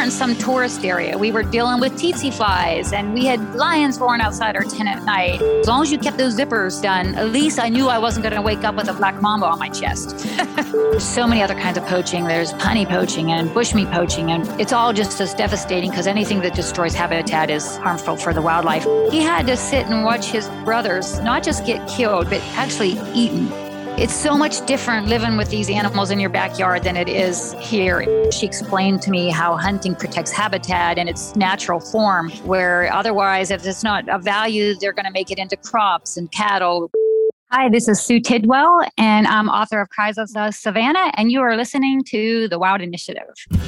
weren't in some tourist area. We were dealing with tsetse flies, and we had lions roaring outside our tent at night. As long as you kept those zippers done, at least I knew I wasn't going to wake up with a black mamba on my chest. There's so many other kinds of poaching. There's punny poaching and bushmeat poaching, and it's all just as devastating because anything that destroys habitat is harmful for the wildlife. He had to sit and watch his brothers not just get killed, but actually eaten. It's so much different living with these animals in your backyard than it is here. She explained to me how hunting protects habitat in its natural form, where otherwise, if it's not of value, they're going to make it into crops and cattle. Hi, this is Sue Tidwell, and I'm author of Cries of the Savannah, and you are listening to The Wild Initiative.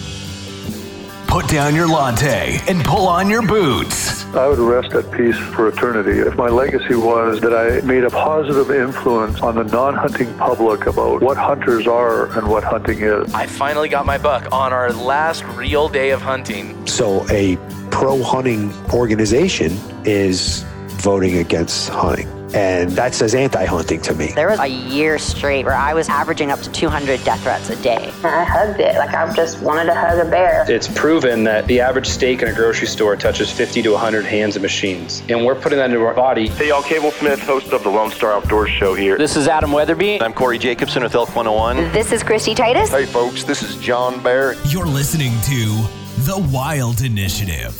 Put down your latte and pull on your boots. I would rest at peace for eternity if my legacy was that I made a positive influence on the non-hunting public about what hunters are and what hunting is. I finally got my buck on our last real day of hunting. So a pro-hunting organization is voting against hunting. And that says anti-hunting to me. There was a year straight where I was averaging up to 200 death threats a day. I hugged it like I just wanted to hug a bear. It's proven that the average steak in a grocery store touches 50 to 100 hands and machines. And we're putting that into our body. Hey y'all, Cable Smith, host of the Lone Star Outdoors show here. This is Adam Weatherby. I'm Corey Jacobson with Elk 101. This is Christy Titus. Hey folks, this is John Barrett. You're listening to The Wild Initiative.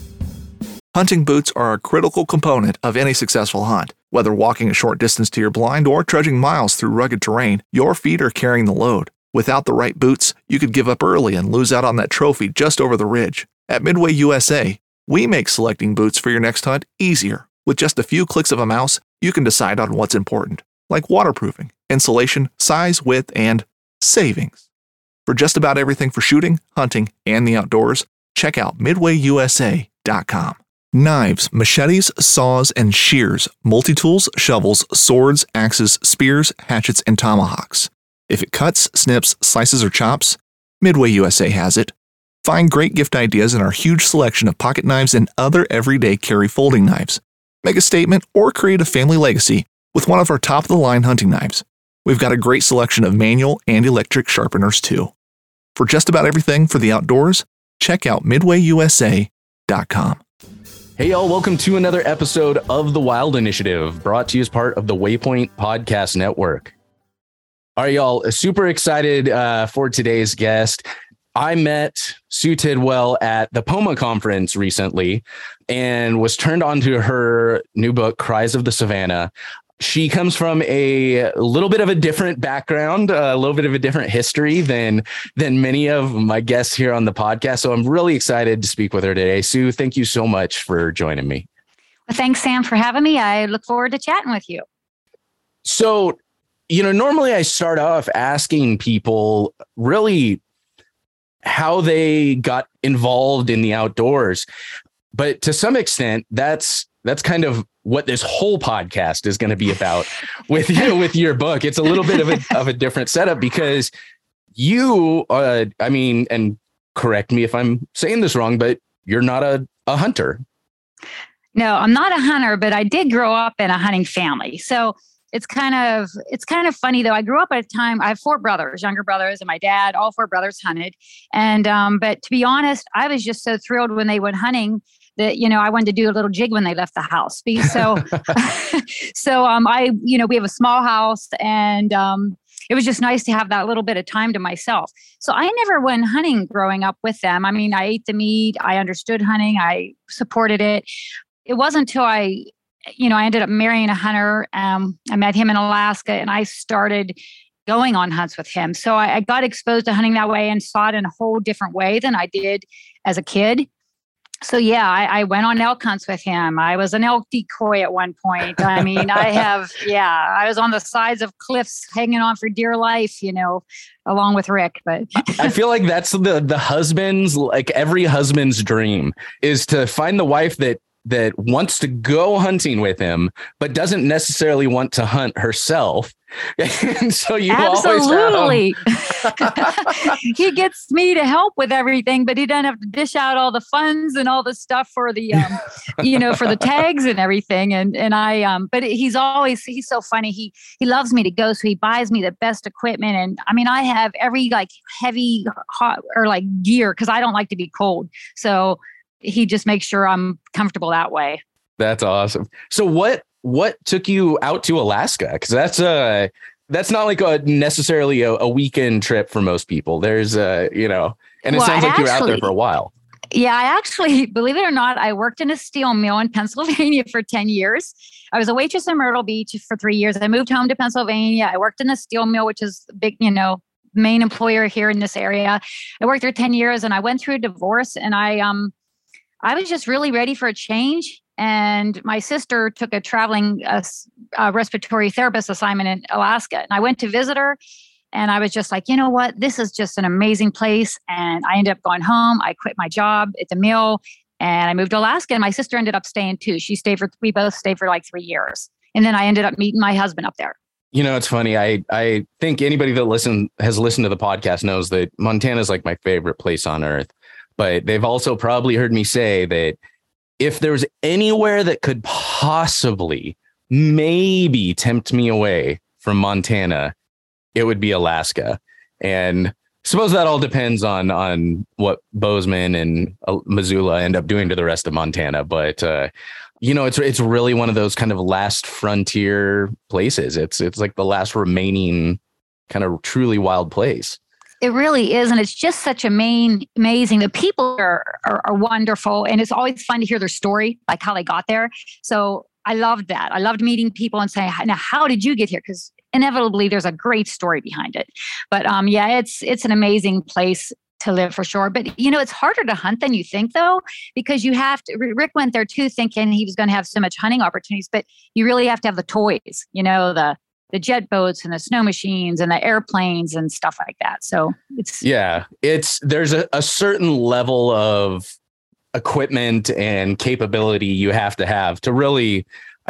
Hunting boots are a critical component of any successful hunt. Whether walking a short distance to your blind or trudging miles through rugged terrain, your feet are carrying the load. Without the right boots, you could give up early and lose out on that trophy just over the ridge. At Midway USA, we make selecting boots for your next hunt easier. With just a few clicks of a mouse, you can decide on what's important, like waterproofing, insulation, size, width, and savings. For just about everything for shooting, hunting, and the outdoors, check out MidwayUSA.com. Knives, machetes, saws, and shears, multi-tools, shovels, swords, axes, spears, hatchets, and tomahawks. If it cuts, snips, slices, or chops, Midway USA has it. Find great gift ideas in our huge selection of pocket knives and other everyday carry folding knives. Make a statement or create a family legacy with one of our top-of-the-line hunting knives. We've got a great selection of manual and electric sharpeners, too. For just about everything for the outdoors, check out MidwayUSA.com. Hey, y'all, welcome to another episode of The Wild Initiative, brought to you as part of the Waypoint Podcast Network. All right, y'all, super excited for today's guest. I met Sue Tidwell at the POMA conference recently and was turned on to her new book, Cries of the Savannah. She comes from a little bit of a different background, a little bit of a different history than many of my guests here on the podcast. So I'm really excited to speak with her today. Sue, thank you so much for joining me. Well, thanks, Sam, for having me. I look forward to chatting with you. So, normally I start off asking people really how they got involved in the outdoors. But to some extent, that's kind of what this whole podcast is going to be about with your book. It's a little bit of a different setup because you, and correct me if I'm saying this wrong, but you're not a hunter. No, I'm not a hunter, but I did grow up in a hunting family. So it's kind of funny though. I grew up at a time, I have 4 brothers, younger brothers, and my dad, all 4 brothers hunted. And, but to be honest, I was just so thrilled when they went hunting that, I wanted to do a little jig when they left the house. We have a small house and, it was just nice to have that little bit of time to myself. So I never went hunting growing up with them. I mean, I ate the meat, I understood hunting, I supported it. It wasn't until I ended up marrying a hunter. I met him in Alaska and I started going on hunts with him. So I got exposed to hunting that way and saw it in a whole different way than I did as a kid. So yeah, I went on elk hunts with him. I was an elk decoy at one point. I mean, I was on the sides of cliffs hanging on for dear life, along with Rick. But I feel like that's the husband's, like every husband's dream is to find the wife that that wants to go hunting with him, but doesn't necessarily want to hunt herself. And so you Absolutely. always have... He gets me to help with everything, but he doesn't have to dish out all the funds and all the stuff for the, for the tags and everything. But he's so funny. He loves me to go. So he buys me the best equipment. And I mean, I have every like heavy hot or like gear because I don't like to be cold. So he just makes sure I'm comfortable that way. That's awesome. So what took you out to Alaska? Because that's not like necessarily a weekend trip for most people. There's and it sounds like you were out there for a while. Yeah, I actually, believe it or not, I worked in a steel mill in Pennsylvania for 10 years. I was a waitress in Myrtle Beach for 3 years. I moved home to Pennsylvania. I worked in the steel mill, which is big, main employer here in this area. I worked there 10 years and I went through a divorce and I was just really ready for a change. And my sister took a traveling respiratory therapist assignment in Alaska. And I went to visit her and I was just like, you know what? This is just an amazing place. And I ended up going home. I quit my job at the mill and I moved to Alaska. And my sister ended up staying too. We both stayed for like 3 years. And then I ended up meeting my husband up there. It's funny. I think anybody that has listened to the podcast knows that Montana is like my favorite place on earth. But they've also probably heard me say that if there was anywhere that could possibly maybe tempt me away from Montana, it would be Alaska. And I suppose that all depends on what Bozeman and Missoula end up doing to the rest of Montana. But, it's really one of those kind of last frontier places. It's like the last remaining kind of truly wild place. It really is. And it's just such amazing. The people are wonderful. And it's always fun to hear their story, like how they got there. So I loved that. I loved meeting people and saying, now, how did you get here? Because inevitably there's a great story behind it. But it's an amazing place to live for sure. But, it's harder to hunt than you think, though, because you have to. Rick went there, too, thinking he was going to have so much hunting opportunities. But you really have to have the toys, the jet boats and the snow machines and the airplanes and stuff like that. So there's a certain level of equipment and capability you have to really,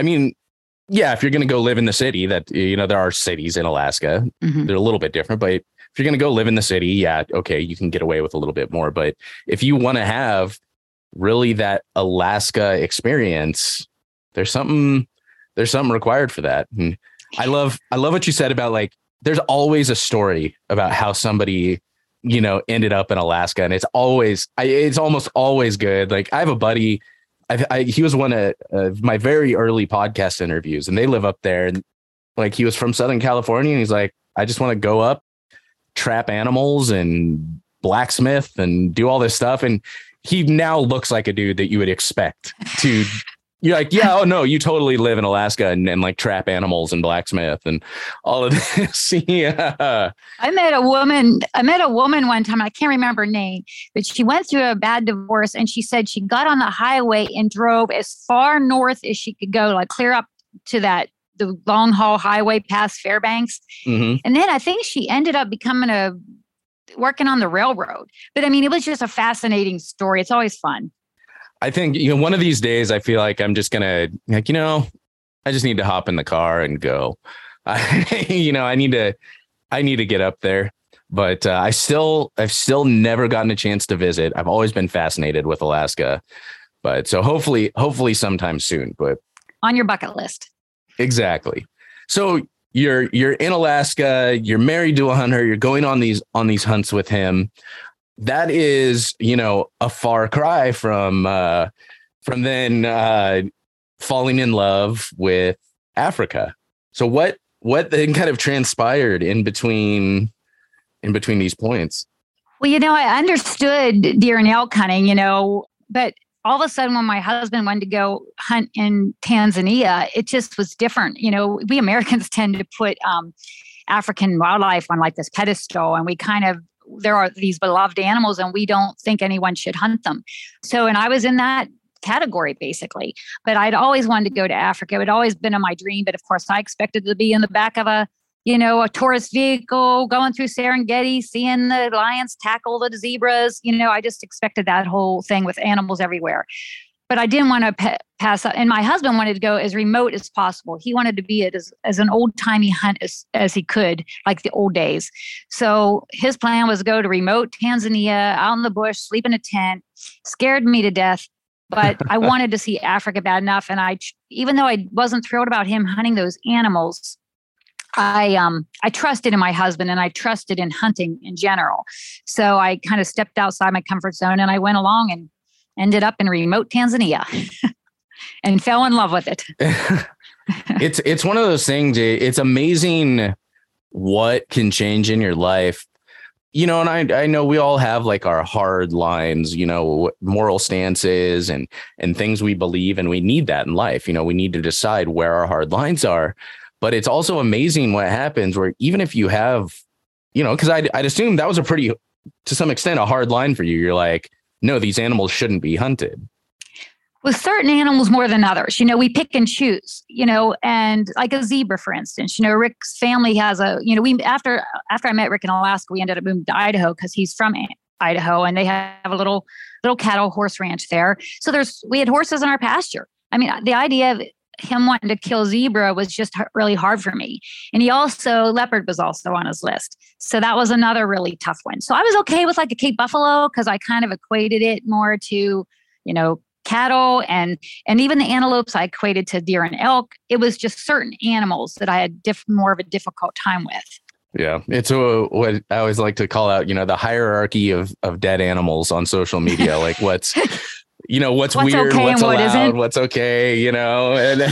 if you're going to go live in the city there are cities in Alaska, they're a little bit different, but if you're going to go live in the city, you can get away with a little bit more. But if you want to have really that Alaska experience, there's something required for that. And I love what you said about like, there's always a story about how somebody, ended up in Alaska. And it's almost always good. Like I have a buddy, he was one of my very early podcast interviews and they live up there. And like, he was from Southern California and he's like, I just want to go up, trap animals and blacksmith and do all this stuff. And he now looks like a dude that you would expect to You're like, oh no, you totally live in Alaska and like trap animals and blacksmith and all of this. Yeah. I met a woman one time. I can't remember her name, but she went through a bad divorce and she said she got on the highway and drove as far north as she could go, like clear up to the long haul highway past Fairbanks. Mm-hmm. And then I think she ended up working on the railroad. But I mean, it was just a fascinating story. It's always fun. I think, one of these days I feel like I'm just going to, I just need to hop in the car and go. I need to get up there, but I've still never gotten a chance to visit. I've always been fascinated with Alaska, but so hopefully sometime soon, but on your bucket list. Exactly. So you're in Alaska, you're married to a hunter, you're going on these hunts with him. That is, a far cry from then falling in love with Africa. So what then kind of transpired in between these points? Well, I understood deer and elk hunting, but all of a sudden when my husband wanted to go hunt in Tanzania, it just was different. We Americans tend to put African wildlife on like this pedestal, and there are these beloved animals and we don't think anyone should hunt them. So, and I was in that category basically, but I'd always wanted to go to Africa. It had always been in my dream, but of course I expected to be in the back of a tourist vehicle going through Serengeti, seeing the lions tackle the zebras. I just expected that whole thing with animals everywhere. but I didn't want to pass up. And my husband wanted to go as remote as possible. He wanted to be it as an old timey hunt as he could, like the old days. So his plan was to go to remote Tanzania, out in the bush, sleep in a tent. Scared me to death. But I wanted to see Africa bad enough. And even though I wasn't thrilled about him hunting those animals, I trusted in my husband and I trusted in hunting in general. So I kind of stepped outside my comfort zone and I went along and ended up in remote Tanzania and fell in love with it. It's one of those things. It's amazing what can change in your life. And I know we all have like our hard lines, moral stances and things we believe, and we need that in life. We need to decide where our hard lines are. But it's also amazing what happens where even if you have, because I'd assume that was to some extent, a hard line for you. You're like, no, these animals shouldn't be hunted. With certain animals more than others, we pick and choose, and like a zebra, for instance, Rick's family has after I met Rick in Alaska, we ended up moving to Idaho because he's from Idaho and they have a little cattle horse ranch there. So we had horses in our pasture. I mean, the idea of him wanting to kill zebra was just really hard for me. And leopard was also on his list. So that was another really tough one. So I was okay with like a Cape buffalo because I kind of equated it more to, cattle and even the antelopes I equated to deer and elk. It was just certain animals that I had more of a difficult time with. Yeah, it's what I always like to call out, the hierarchy of dead animals on social media. Like what's what's weird, okay what's what allowed, isn't. what's okay, and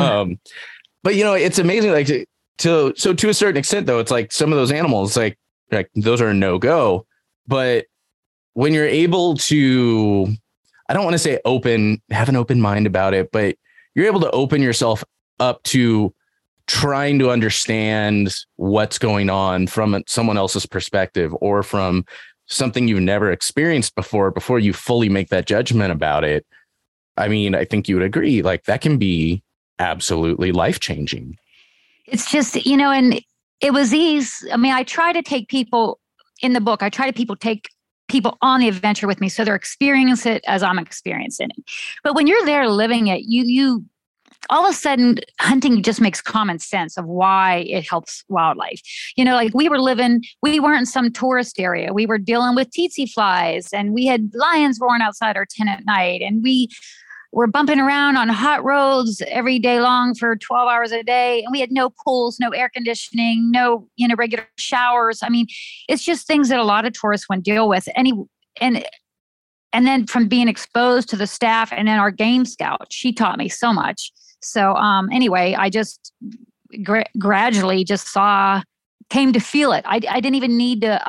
but it's amazing. Like to a certain extent, though, it's like some of those animals, like those are a no-go. But when you're able to, I don't want to say have an open mind about it, but you're able to open yourself up to trying to understand what's going on from someone else's perspective or from something you've never experienced before you fully make that judgment about it. I mean, I think you would agree, like that can be absolutely life-changing. It's just, and it was I try to take people in the book. I try to take people on the adventure with me so they're experiencing it as I'm experiencing it. But when you're there living it, you all of a sudden hunting just makes common sense of why it helps wildlife. Like we weren't in some tourist area. We were dealing with tsetse flies and we had lions roaring outside our tent at night. And we were bumping around on hot roads every day long for 12 hours a day. And we had no pools, no air conditioning, no, regular showers. I mean, it's just things that a lot of tourists wouldn't deal with. And then from being exposed to the staff and then our game scout, she taught me so much. So anyway, I just gradually just came to feel it. I didn't even need to,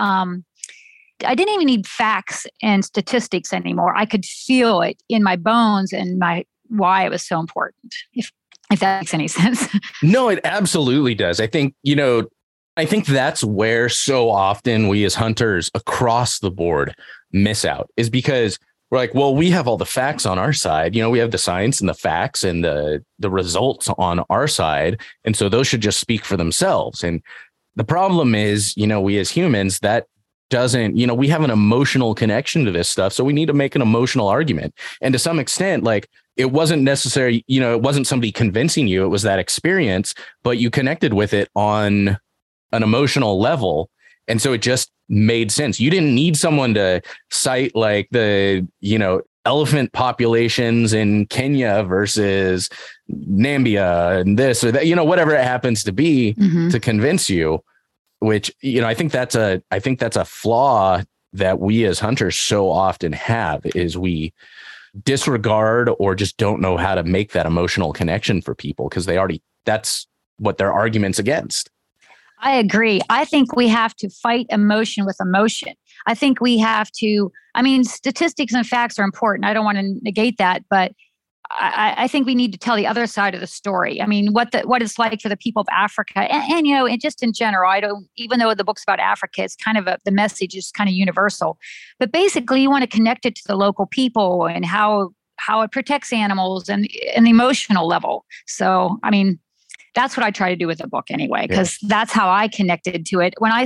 I didn't even need facts and statistics anymore. I could feel it in my bones and why it was so important, if that makes any sense. No, it absolutely does. I think, I think that's where so often we as hunters across the board miss out, is because we're like, well, we have all the facts on our side. We have the science and the facts and the results on our side. And so those should just speak for themselves. And the problem is, we as humans, that doesn't, we have an emotional connection to this stuff. So we need to make an emotional argument. And to some extent, like it wasn't necessary, it wasn't somebody convincing you, it was that experience, but you connected with it on an emotional level. And so it just made sense. You didn't need someone to cite like the, elephant populations in Kenya versus Nambia and this or that, whatever it happens to be to convince you, which, I think that's a flaw that we as hunters so often have, is we disregard or just don't know how to make that emotional connection for people because that's what their argument's against. I agree. I think we have to fight emotion with emotion. I think we have to, statistics and facts are important. I don't want to negate that, but I think we need to tell the other side of the story. I mean, what it's like for the people of Africa and just in general, even though the book's about Africa, it's kind of the message is kind of universal, but basically you want to connect it to the local people and how it protects animals and the emotional level. So, that's what I try to do with the book anyway, because that's how I connected to it. When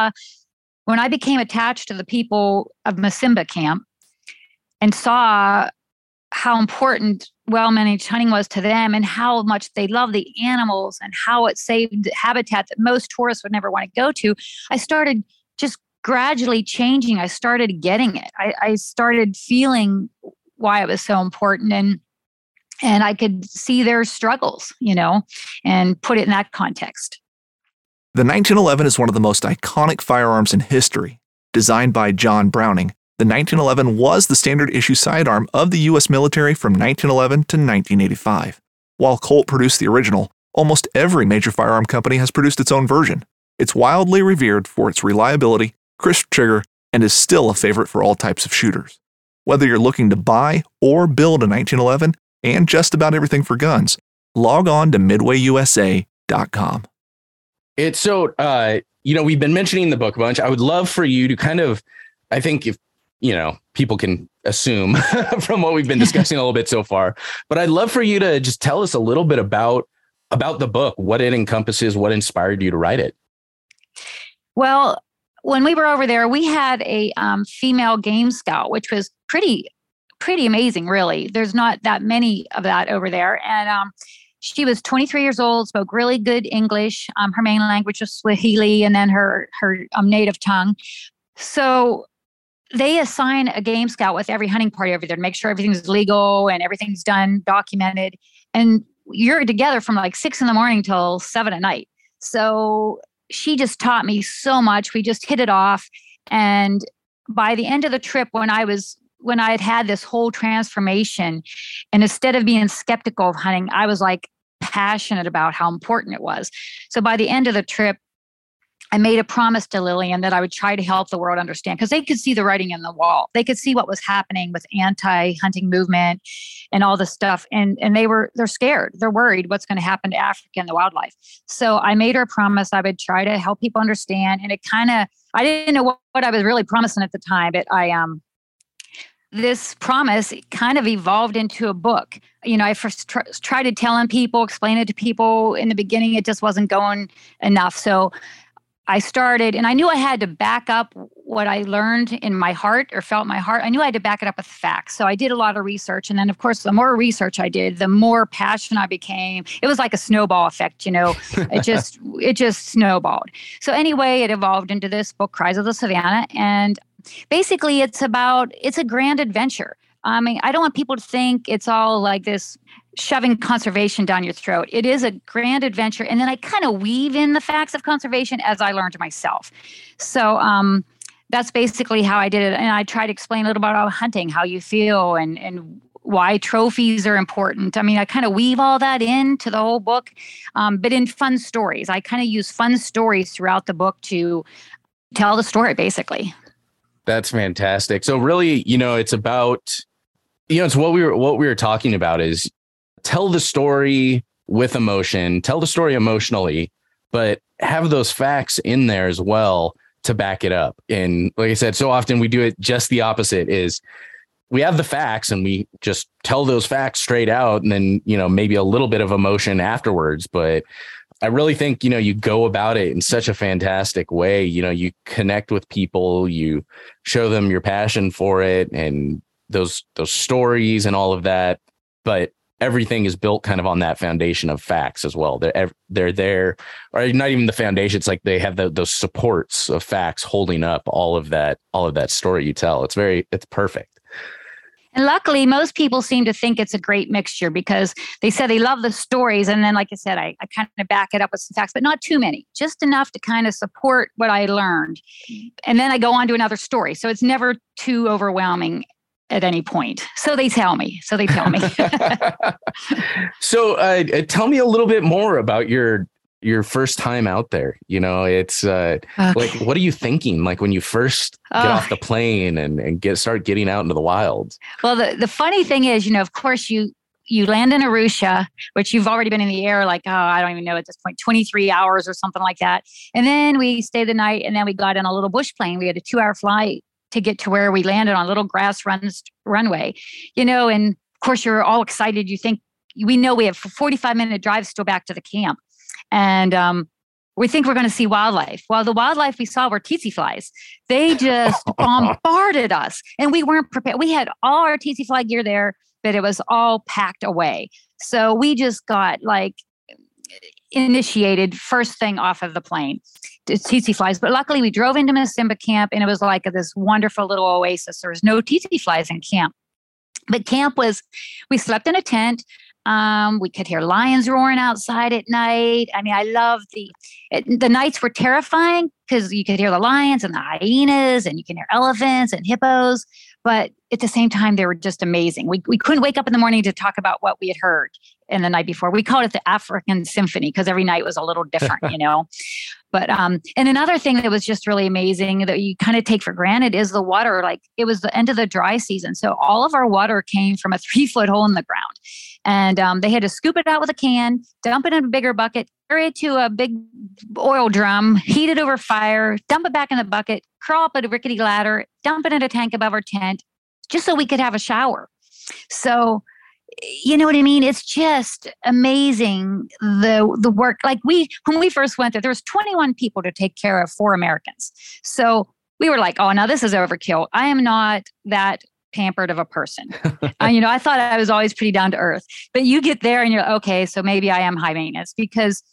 I became attached to the people of Masimba camp and saw how important well-managed hunting was to them and how much they love the animals and how it saved habitat that most tourists would never want to go to, I started just gradually changing. I started getting it. I started feeling why it was so important, and I could see their struggles, and put it in that context. The 1911 is one of the most iconic firearms in history. Designed by John Browning, the 1911 was the standard issue sidearm of the U.S. military from 1911 to 1985. While Colt produced the original, almost every major firearm company has produced its own version. It's wildly revered for its reliability, crisp trigger, and is still a favorite for all types of shooters. Whether you're looking to buy or build a 1911 and just about everything for guns, log on to midwayusa.com. It's so, we've been mentioning the book a bunch. I would love for you to kind of, I think if, people can assume from what we've been discussing a little bit so far, but I'd love for you to just tell us a little bit about the book, what it encompasses, what inspired you to write it. Well, when we were over there, we had a female game scout, which was pretty amazing, really. There's not that many of that over there. And she was 23 years old, spoke really good English. Her main language was Swahili, and then her native tongue. So they assign a game scout with every hunting party over there to make sure everything's legal and everything's done, documented. And you're together from like 6 a.m. till 7 p.m. So she just taught me so much. We just hit it off. And by the end of the trip, when I had this whole transformation, and instead of being skeptical of hunting, I was like passionate about how important it was. So by the end of the trip, I made a promise to Lillian that I would try to help the world understand, because they could see the writing in the wall. They could see what was happening with anti-hunting movement and all this stuff. And they're scared. They're worried what's going to happen to Africa and the wildlife. So I made her a promise I would try to help people understand. And I didn't know what I was really promising at the time, but this promise kind of evolved into a book. I first tried telling people, explain it to people. In the beginning, it just wasn't going enough. So I started, and I knew I had to back up what I learned in my heart or felt in my heart. I knew I had to back it up with facts. So I did a lot of research. And then, of course, the more research I did, the more passionate I became. It was like a snowball effect, It just snowballed. So anyway, it evolved into this book, Cries of the Savannah. And basically, it's a grand adventure. I mean, I don't want people to think it's all like this shoving conservation down your throat. It is a grand adventure. And then I kind of weave in the facts of conservation as I learned myself. So that's basically how I did it. And I try to explain a little about hunting, how you feel, and why trophies are important. I mean, I kind of weave all that into the whole book, but in fun stories. I kind of use fun stories throughout the book to tell the story, basically. That's fantastic. So really, it's about, it's what we were talking about is tell the story with emotion, tell the story emotionally, but have those facts in there as well to back it up. And like I said, so often we do it just the opposite, is we have the facts and we just tell those facts straight out, and then, maybe a little bit of emotion afterwards. But I really think, you go about it in such a fantastic way. You connect with people, you show them your passion for it and those stories and all of that. But everything is built kind of on that foundation of facts as well. They're there, or not even the foundation. It's like they have those supports of facts holding up all of that story you tell. It's perfect. And luckily, most people seem to think it's a great mixture, because they said they love the stories. And then, like I said, I kind of back it up with some facts, but not too many, just enough to kind of support what I learned. And then I go on to another story. So it's never too overwhelming at any point. So they tell me. So tell me a little bit more about your first time out there. It's like, what are you thinking? Like when you first get off the plane and start getting out into the wild? Well, the funny thing is, of course you land in Arusha, which you've already been in the air, like, I don't even know at this point, 23 hours or something like that. And then we stayed the night, and then we got in a little bush plane. We had a 2-hour flight to get to where we landed on a little grass runway, and of course you're all excited. You think, we know we have 45-minute drive still back to the camp. And we think we're going to see wildlife. Well, the wildlife we saw were tsetse flies. They just bombarded us, and we weren't prepared. We had all our tsetse fly gear there. but it was all packed away. So we just got like initiated first thing off of the plane to tsetse flies. But luckily we drove into Masimba camp and it was like this wonderful little oasis. There was no tsetse flies in camp. But camp was, we slept in a tent. We could hear lions roaring outside at night. I mean, I love the nights were terrifying because you could hear the lions and the hyenas and you can hear elephants and hippos. But at the same time, they were just amazing. We couldn't wake up in the morning to talk about what we had heard in the night before. We called it the African Symphony because every night was a little different, you know. But and another thing that was just really amazing that you kind of take for granted is the water. Like it was the end of the dry season. So all of our water came from a 3-foot hole in the ground. And they had to scoop it out with a can, dump it in a bigger bucket, carry it to a big oil drum, heat it over fire, dump it back in the bucket, crawl up a rickety ladder, dump it in a tank above our tent, just so we could have a shower. So, you know what I mean? It's just amazing the work. Like when we first went there was 21 people to take care of 4 Americans. So we were like, oh, now this is overkill. I am not that pampered of a person. You know, I thought I was always pretty down to earth, but you get there and you're okay. So maybe I am high maintenance because,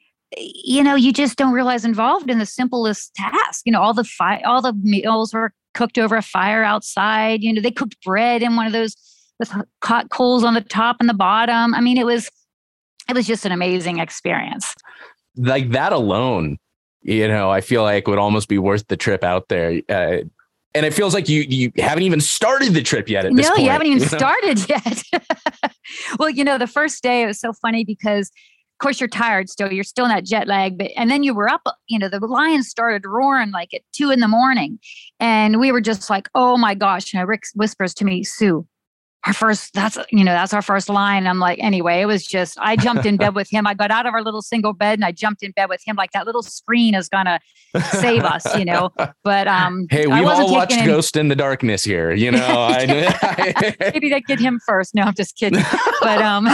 you know, you just don't realize involved in the simplest task. You know, all the meals were cooked over a fire outside. You know, they cooked bread in one of those with hot coals on the top and the bottom. I mean, it was just an amazing experience. Like that alone, you know, I feel like would almost be worth the trip out there. And it feels like you haven't even started the trip yet at this point. No, you haven't even started yet. Well, you know, the first day it was so funny because, of course, you're tired still. You're still in that jet lag. And then you were up, you know, the lions started roaring like at 2 a.m. And we were just like, oh, my gosh. And Rick whispers to me, Sue, that's our first line. I'm like, anyway, it was just, I jumped in bed with him. I got out of our little single bed and I jumped in bed with him. Like that little screen is going to save us, you know, but, hey, we've all watched Ghost in the Darkness here, you know, maybe they get him first. No, I'm just kidding. But,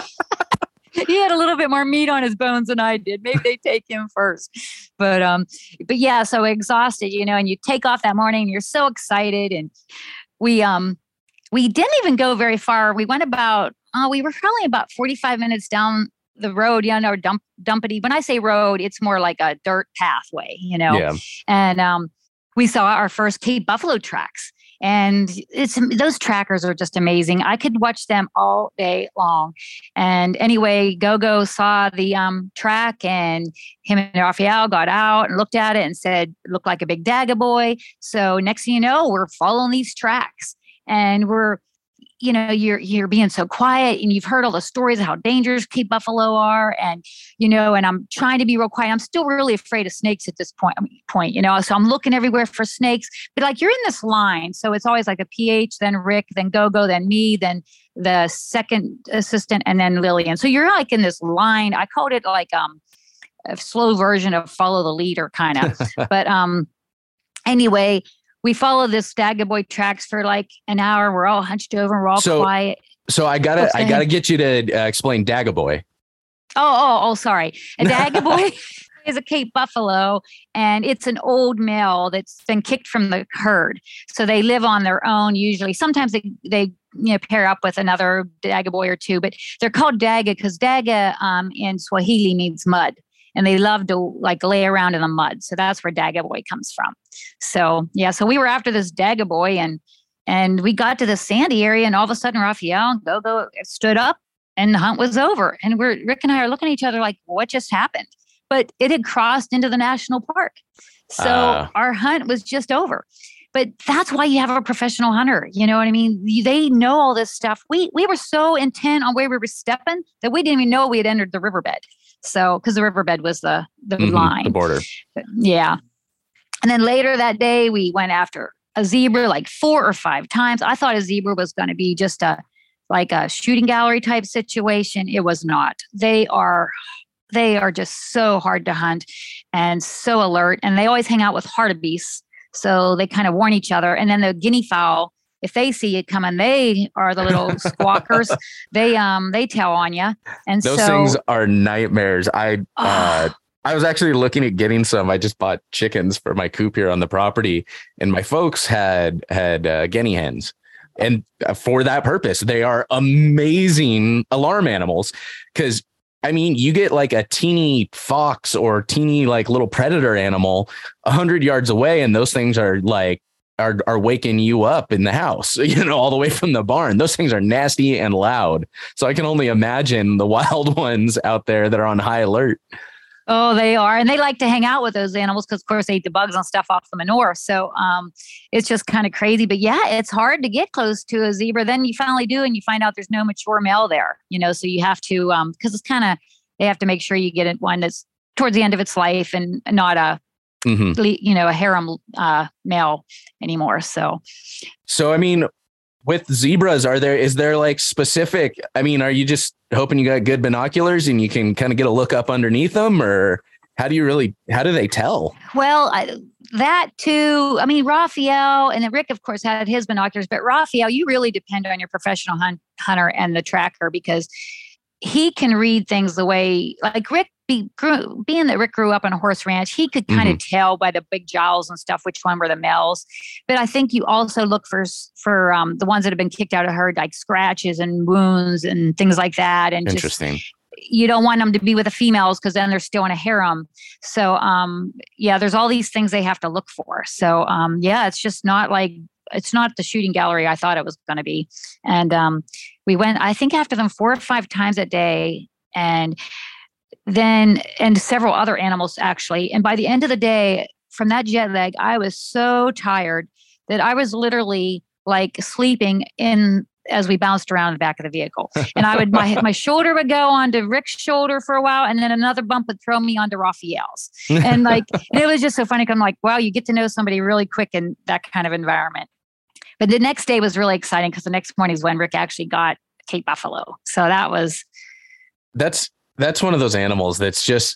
he had a little bit more meat on his bones than I did. Maybe they take him first. But yeah, so exhausted, you know, and you take off that morning and you're so excited. And we didn't even go very far. We went we were probably about 45 minutes down the road, you know, dumpity. When I say road, it's more like a dirt pathway, you know. Yeah. And we saw our first Cape Buffalo tracks. And those trackers are just amazing. I could watch them all day long. And anyway, Gogo saw the track and him and Raphael got out and looked at it and said, it looked like a big Daga-boy. So next thing you know, we're following these tracks. And we're, you know, you're being so quiet and you've heard all the stories of how dangerous Cape Buffalo are. And, you know, and I'm trying to be real quiet. I'm still really afraid of snakes at this point, you know, so I'm looking everywhere for snakes, but like you're in this line. So it's always like a PH, then Rick, then Gogo, then me, then the second assistant, and then Lillian. So you're like in this line. I called it like a slow version of follow the leader kind of, but anyway, we follow this Daga-boy tracks for like an hour. We're all hunched over. We're all quiet. So I gotta get you to explain Daga-boy. Oh, sorry. A Daga-boy is a Cape Buffalo, and it's an old male that's been kicked from the herd. So they live on their own usually. Sometimes they pair up with another Daga-boy or two, but they're called Daga because Daga in Swahili means mud. And they love to like lay around in the mud. So that's where Daga-boy comes from. So yeah, so we were after this Daga-boy and we got to the sandy area and all of a sudden Raphael and Gogo stood up and the hunt was over. And Rick and I are looking at each other like, what just happened? But it had crossed into the national park. So our hunt was just over. But that's why you have a professional hunter. You know what I mean? They know all this stuff. We were so intent on where we were stepping that we didn't even know we had entered the riverbed. So, because the riverbed was the line. The border. Yeah. And then later that day, we went after a zebra like 4 or 5 times. I thought a zebra was going to be just a shooting gallery type situation. It was not. They are just so hard to hunt and so alert. And they always hang out with hartebeests. So they kind of warn each other. And then the guinea fowl, if they see it coming, they are the little squawkers. They tell on you. And those things are nightmares. I was actually looking at getting some. I just bought chickens for my coop here on the property, and my folks had guinea hens. And for that purpose, they are amazing alarm animals. Because, I mean, you get like a teeny fox or teeny like little predator animal 100 yards away, and those things are like, are waking you up in the house, all the way from the barn. Those things are nasty and loud. So I can only imagine the wild ones out there that are on high alert. Oh, they are. And they like to hang out with those animals because, of course, they eat the bugs and stuff off the manure. So it's just kind of crazy. But yeah, it's hard to get close to a zebra. Then you finally do, and you find out there's no mature male there, so you have to, because it's kind of, they have to make sure you get one that's towards the end of its life and not a, a harem male anymore. So, I mean, with zebras, is there like specific, I mean, are you just hoping you got good binoculars and you can kind of get a look up underneath them, or how do they tell? Well, that too. I mean, Raphael and then Rick, of course, had his binoculars, but Raphael, you really depend on your professional hunter and the tracker, because he can read things the way, like Rick, being that Rick grew up on a horse ranch, he could kind of tell by the big jowls and stuff which one were the males. But I think you also look for the ones that have been kicked out of herd, like scratches and wounds and things like that. And interesting. You don't want them to be with the females because then they're still in a harem. So there's all these things they have to look for. So it's just not like, it's not the shooting gallery I thought it was going to be. And we went, I think, after them 4 or 5 times a day, and several other animals actually. And by the end of the day, from that jet lag, I was so tired that I was literally like sleeping as we bounced around the back of the vehicle. And I would, my shoulder would go onto Rick's shoulder for a while, and then another bump would throw me onto Raphael's. And it was just so funny. I'm like, wow, you get to know somebody really quick in that kind of environment. But the next day was really exciting because the next morning is when Rick actually got Cape buffalo. So that's one of those animals that's just,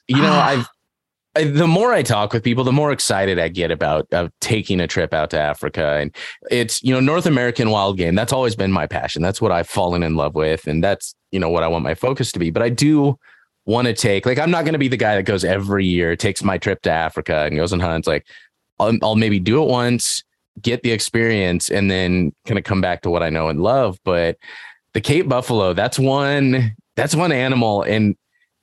the more I talk with people, the more excited I get about taking a trip out to Africa. And it's, North American wild game. That's always been my passion. That's what I've fallen in love with. And that's, what I want my focus to be. But I do want to take, I'm not going to be the guy that goes every year, takes my trip to Africa and goes and hunts. I'll maybe do it once, get the experience, and then kind of come back to what I know and love. But the Cape buffalo, that's one animal. And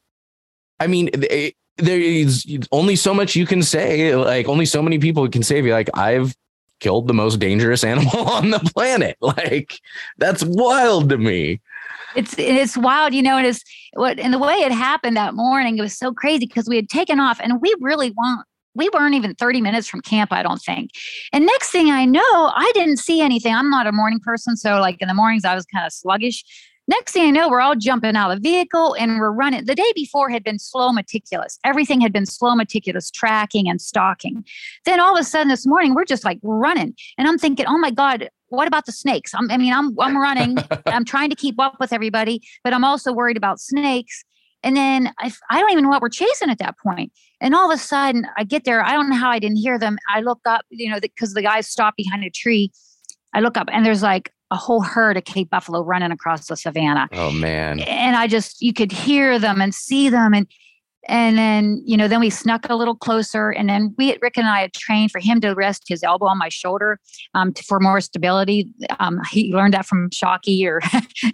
I mean, there is only so much you can say, only so many people can say, I've killed the most dangerous animal on the planet. That's wild to me. It's wild, and the way it happened that morning, it was so crazy because we had taken off and we weren't even 30 minutes from camp, I don't think. And next thing I know, I didn't see anything. I'm not a morning person. So in the mornings I was kind of sluggish. Next thing I know, we're all jumping out of the vehicle and we're running. The day before had been slow, meticulous. Everything had been slow, meticulous, tracking and stalking. Then all of a sudden this morning, we're just running. And I'm thinking, oh my God, what about the snakes? I'm running. I'm trying to keep up with everybody, but I'm also worried about snakes. And then I don't even know what we're chasing at that point. And all of a sudden I get there. I don't know how I didn't hear them. I look up, because the guys stopped behind a tree. I look up and there's a whole herd of Cape buffalo running across the savannah. Oh man. And you could hear them and see them. And then, then we snuck a little closer, and then Rick and I had trained for him to rest his elbow on my shoulder for more stability. He learned that from Shockey or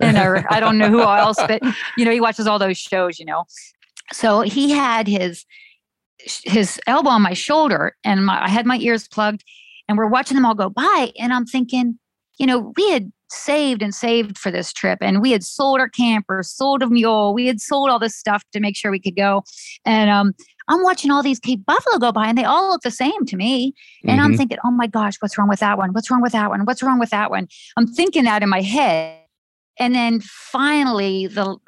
I don't know who else, but he watches all those shows, So he had his elbow on my shoulder, and I had my ears plugged, and we're watching them all go by. And I'm thinking, we had saved for this trip, and we had sold our camper, sold a mule. We had sold all this stuff to make sure we could go. And I'm watching all these Cape buffalo go by, and they all look the same to me. And I'm thinking, oh my gosh, what's wrong with that one? What's wrong with that one? What's wrong with that one? I'm thinking that in my head. And then finally,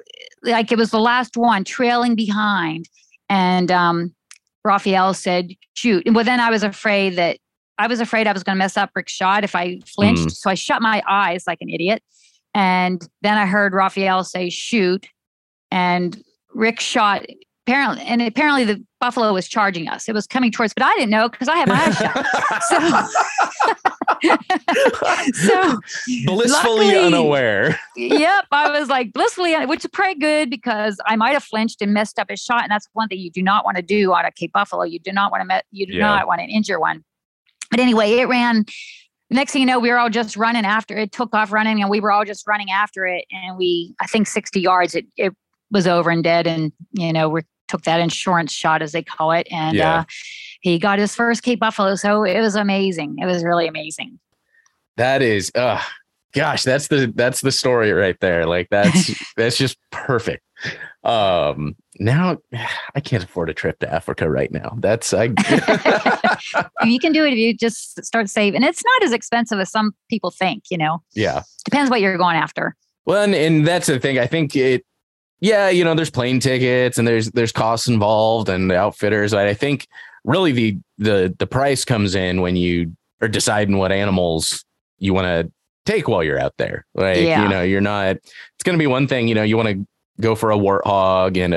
it was the last one trailing behind. And Raphael said, shoot. Well, then I was afraid I was going to mess up Rick's shot if I flinched. So I shut my eyes like an idiot. And then I heard Raphael say, shoot. And Rick shot. Apparently the buffalo was charging us. It was coming towards, but I didn't know because I had my eyes shut. So blissfully luckily, unaware. Yep. I was blissfully, which is pretty good because I might have flinched and messed up his shot. And that's one thing you do not want to do on a Cape buffalo. You do not want to, not want to injure one. But anyway, it ran Next thing you know, we were all just running after it. Took off running, and we were all just running after it. And I think 60 yards, it was over and dead. And we took that insurance shot, as they call it, and he got his first Cape Buffalo. So it was amazing. It was really amazing. That is, gosh, that's the story right there. Like that's just perfect. Now I can't afford a trip to Africa right now. You can do it if you just start saving. It's not as expensive as some people think, Yeah. Depends what you're going after. Well, and that's the thing. I think there's plane tickets and there's costs involved and the outfitters. I think really the price comes in when you are deciding what animals you want to take while you're out there. Like, you're not, it's going to be one thing, you want to go for a warthog and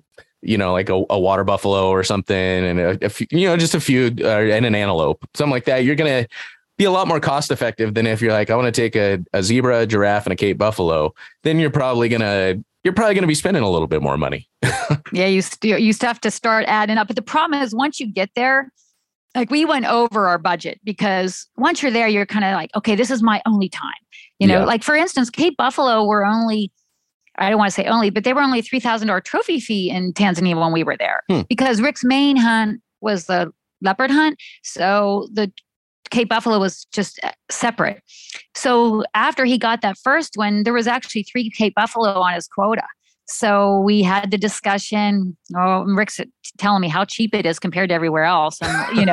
a water buffalo or something, and a few, just a few, and an antelope, something like that. You're going to be a lot more cost effective than if you're like, I want to take a zebra, a giraffe, and a Cape buffalo. Then you're probably going to be spending a little bit more money. Yeah. You still have to start adding up. But the problem is once you get there, like we went over our budget, because once you're there, you're kind of like, okay, this is my only time, like for instance, Cape buffalo were only, I don't want to say only, but they were only $3,000 trophy fee in Tanzania when we were there, because Rick's main hunt was the leopard hunt. So the Cape buffalo was just separate. So after he got that first one, there was actually 3 Cape buffalo on his quota. So we had the discussion. Oh, Rick's telling me how cheap it is compared to everywhere else. And,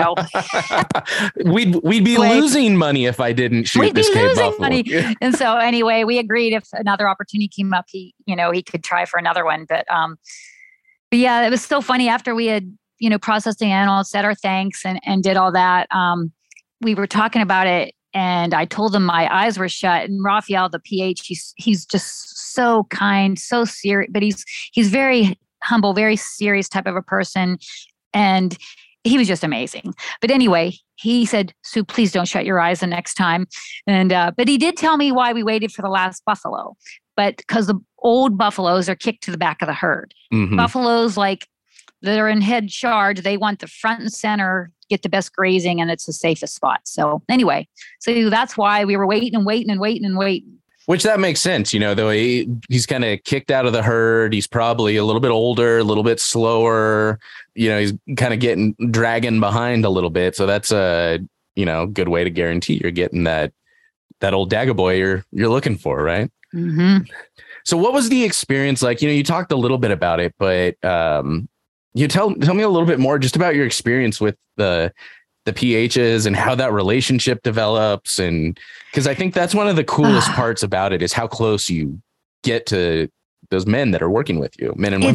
we'd be losing money if I didn't shoot this Cape buffalo. Money. And so anyway, we agreed if another opportunity came up, he could try for another one. But yeah, it was so funny after we had, processed the animal, said our thanks and did all that. We were talking about it, and I told him my eyes were shut. And Raphael, the PH, he's just so kind, so serious, but he's very humble, very serious type of a person. And he was just amazing. But anyway, he said, Sue, please don't shut your eyes the next time. And, but he did tell me why we waited for the last buffalo, but because the old buffaloes are kicked to the back of the herd. Mm-hmm. Buffaloes that are in head charge, they want the front and center, get the best grazing, and it's the safest spot. So anyway, so that's why we were waiting. Which that makes sense, though he's kind of kicked out of the herd. He's probably a little bit older, a little bit slower. He's kind of dragging behind a little bit. So that's a, good way to guarantee you're getting that old Dagoboy you're looking for, right? Mm-hmm. So what was the experience like? You talked a little bit about it, but you tell me a little bit more just about your experience with the PHs and how that relationship develops. And because I think that's one of the coolest parts about it is how close you get to those men that are working with you, men and women.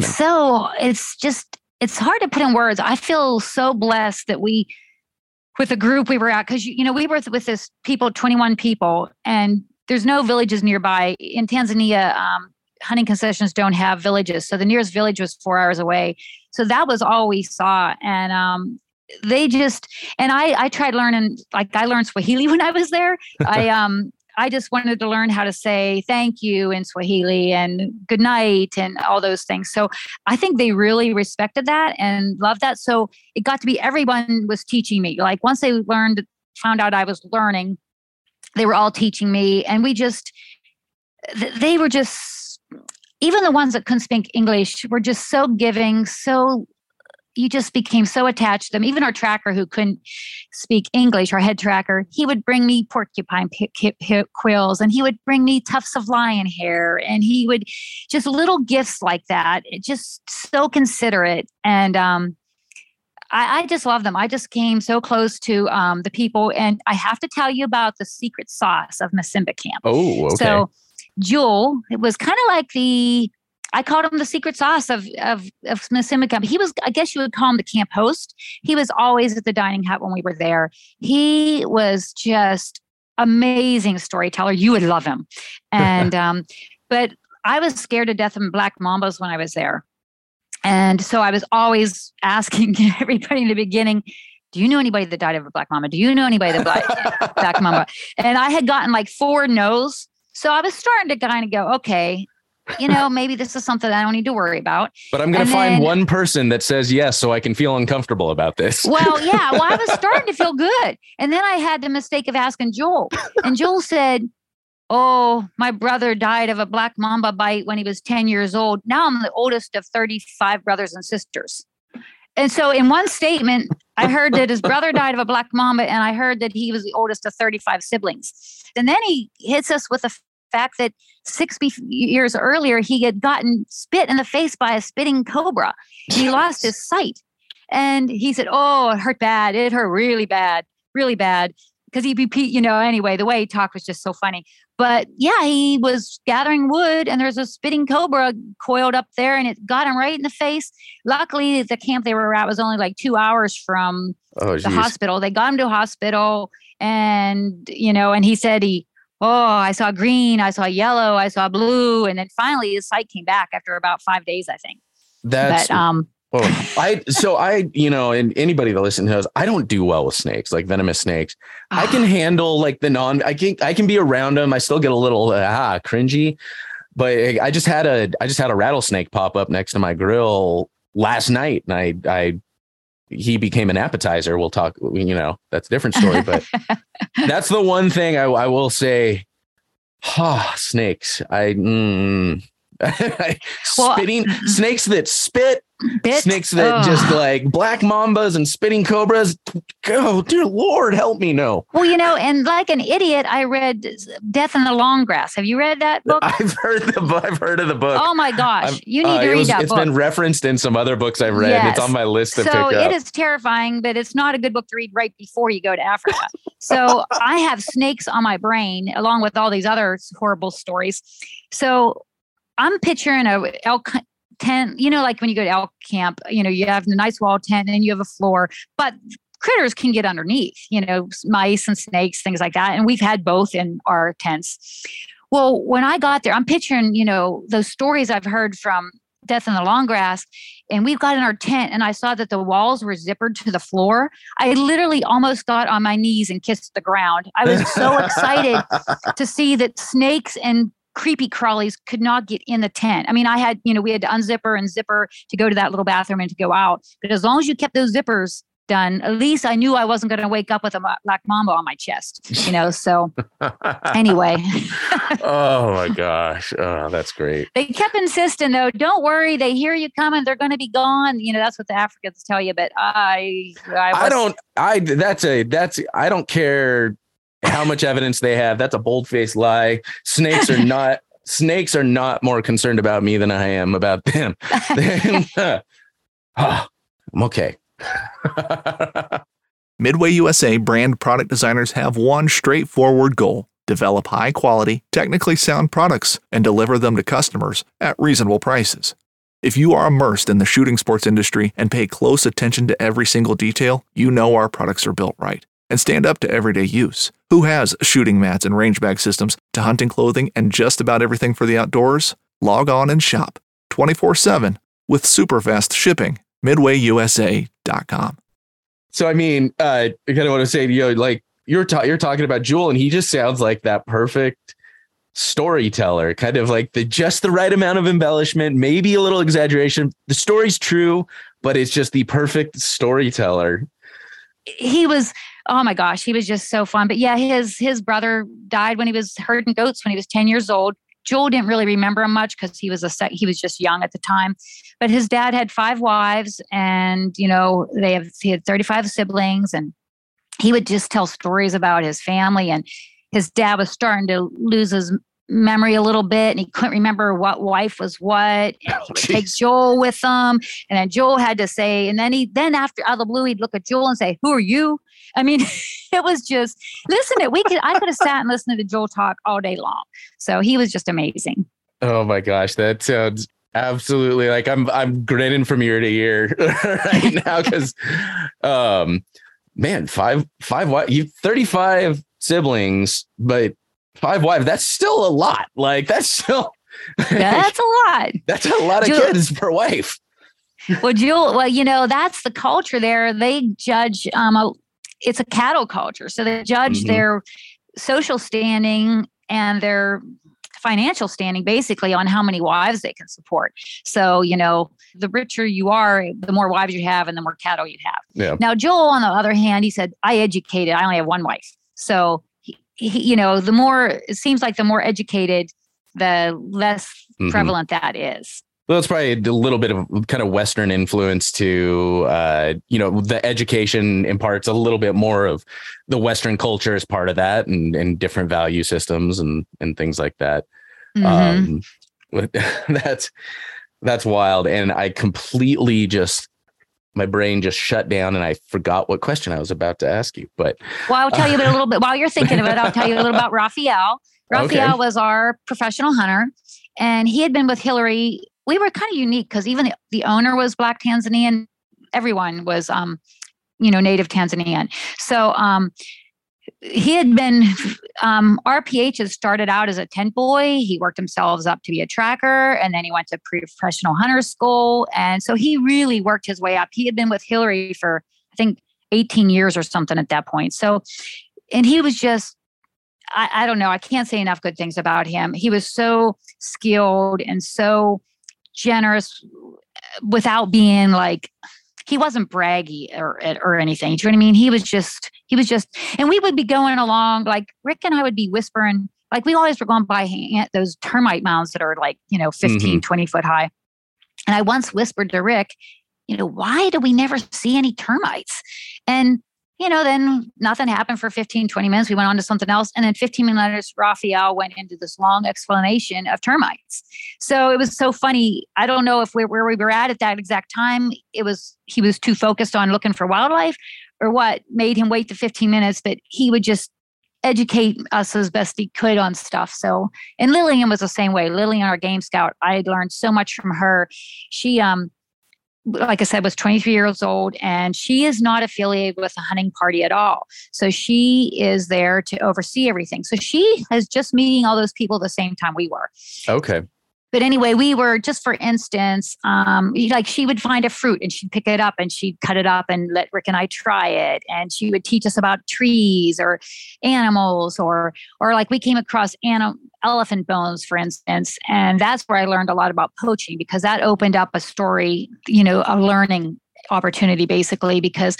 It's hard to put in words. I feel so blessed that with the group we were at, because, we were with this 21 people, and there's no villages nearby. In Tanzania, hunting concessions don't have villages. So the nearest village was 4 hours away. So that was all we saw. And, I tried learning, I learned Swahili when I was there. I just wanted to learn how to say thank you in Swahili and good night and all those things. So I think they really respected that and loved that. So it got to be everyone was teaching me. Like once they found out I was learning, they were all teaching me. And they were just, even the ones that couldn't speak English were just so giving, you just became so attached to them. Even our tracker who couldn't speak English, our head tracker, he would bring me porcupine quills, and he would bring me tufts of lion hair, and he would just little gifts like that. It just so considerate. And I just love them. I just came so close to the people. And I have to tell you about the secret sauce of Masimba Camp. Oh, okay. So Jewel, it was kind of like I called him the secret sauce of Masimba Camp. He was, I guess you would call him the camp host. He was always at the dining hut when we were there. He was just amazing storyteller. You would love him. And, but I was scared to death of black mambas when I was there. And so I was always asking everybody in the beginning, do you know anybody that died of a black mamba? Do you know anybody that died black mamba? And I had gotten like 4 no's. So I was starting to kind of go, okay, maybe this is something I don't need to worry about. But I'm going to find one person that says yes so I can feel uncomfortable about this. Well, yeah. Well, I was starting to feel good. And then I had the mistake of asking Joel. And Joel said, oh, my brother died of a black mamba bite when he was 10 years old. Now I'm the oldest of 35 brothers and sisters. And so in one statement, I heard that his brother died of a black mamba, and I heard that he was the oldest of 35 siblings. And then he hits us with the fact that 60 years earlier, he had gotten spit in the face by a spitting cobra. He lost his sight. And he said, oh, it hurt bad. It hurt really bad, because anyway, the way he talked was just so funny. But yeah, he was gathering wood and there's a spitting cobra coiled up there and it got him right in the face. Luckily, the camp they were at was only like 2 hours from the hospital. They got him to a hospital and he said I saw green, I saw yellow, I saw blue. And then finally his sight came back after about 5 days, I think. And anybody that listens knows I don't do well with snakes, like venomous snakes. I can handle like I can be around them. I still get a little cringy, but I just had a rattlesnake pop up next to my grill last night, and he became an appetizer. We'll talk, that's a different story, but that's the one thing I will say. Snakes. Spitting snakes that spit, snakes that just like black mambas and spitting cobras. Oh, dear Lord, help me. No. Well, and like an idiot, I read Death in the Long Grass. Have you read that book? I've heard of the book. Oh my gosh. You need to read that book. It's been referenced in some other books I've read. Yes. It's on my list to pick up. So it is terrifying, but it's not a good book to read right before you go to Africa. So I have snakes on my brain along with all these other horrible stories. So I'm picturing a elk tent, like when you go to elk camp, you have the nice wall tent and then you have a floor, but critters can get underneath, mice and snakes, things like that. And we've had both in our tents. Well, when I got there, I'm picturing, those stories I've heard from Death in the Long Grass, and we've got in our tent and I saw that the walls were zippered to the floor. I literally almost got on my knees and kissed the ground. I was so excited to see that snakes and creepy crawlies could not get in the tent. I mean, we had to unzipper and zipper to go to that little bathroom and to go out. But as long as you kept those zippers done, at least I knew I wasn't going to wake up with a black mamba on my chest, so anyway. Oh my gosh. Oh, that's great. They kept insisting though, don't worry. They hear you coming. They're going to be gone. That's what the Africans tell you. But I don't care how much evidence they have. That's a bold-faced lie. Snakes are not more concerned about me than I am about them. I'm okay. Midway USA brand product designers have one straightforward goal: develop high-quality, technically sound products and deliver them to customers at reasonable prices. If you are immersed in the shooting sports industry and pay close attention to every single detail, you know our products are built right and stand up to everyday use. Who has shooting mats and range bag systems to hunting clothing and just about everything for the outdoors? Log on and shop 24/7 with super fast shipping. MidwayUSA.com. So, I mean, I kind of want to say to you, like you're talking about Joel, and he just sounds like that perfect storyteller, kind of like just the right amount of embellishment, maybe a little exaggeration. The story's true, but it's just the perfect storyteller. He was, oh my gosh, he was just so fun. But yeah, his brother died when he was herding goats when he was 10 years old. Joel didn't really remember him much because he was just young at the time. But his dad had 5 wives, and he had 35 siblings, and he would just tell stories about his family. And his dad was starting to lose his memory a little bit, and he couldn't remember what wife was what. And he would take Joel with him, and then Joel had to say, and then after out of the blue, he'd look at Joel and say, "Who are you?" I mean, it was just I could have sat and listened to Joel talk all day long. So he was just amazing. Oh my gosh, that sounds absolutely like I'm grinning from ear to ear right now because, man, five wives, you 35 siblings, but 5 wives. That's still a lot. Like that's a lot. That's a lot of kids per wife. Well, Joel, that's the culture there. They judge. It's a cattle culture, so they judge their social standing and their financial standing basically on how many wives they can support. So, the richer you are, the more wives you have and the more cattle you have. Yeah. Now, Joel, on the other hand, he said, I only have one wife. So, the more, it seems like the more educated, the less prevalent that is. Well, it's probably a little bit of kind of Western influence to, the education imparts a little bit more of the Western culture as part of that and different value systems and things like that. That's wild. And I completely my brain just shut down and I forgot what question I was about to ask you. But I'll tell you a little bit while you're thinking of it. I'll tell you a little about Raphael. Raphael was our professional hunter, and he had been with Hillary. We were kind of unique because even the owner was Black Tanzanian. Everyone was, native Tanzanian. So he had been, RPH had started out as a tent boy. He worked himself up to be a tracker, and then he went to professional hunter school. And so he really worked his way up. He had been with Hillary for, I think, 18 years or something at that point. So, and he was just, I don't know, I can't say enough good things about him. He was so skilled and so generous without being like, he wasn't braggy or anything. Do you know what I mean? He was just, and we would be going along, like Rick and I would be whispering, like we always were going by those termite mounds that are like, 15, 20 foot high. And I once whispered to Rick, why do we never see any termites? And then nothing happened for 15, 20 minutes. We went on to something else. And then 15 minutes, Raphael went into this long explanation of termites. So it was so funny. I don't know if where we were at that exact time, he was too focused on looking for wildlife or what made him wait the 15 minutes, but he would just educate us as best he could on stuff. So, and Lillian was the same way. Lillian, our game scout, I learned so much from her. She, like I said, was 23 years old, and she is not affiliated with a hunting party at all. So she is there to oversee everything. So she is just meeting all those people at the same time we were. Okay. But anyway, we were, just for instance, like she would find a fruit and she'd pick it up and she'd cut it up and let Rick and I try it. And she would teach us about trees or animals or like we came across elephant bones, for instance. And that's where I learned a lot about poaching, because that opened up a story, a learning opportunity basically, because,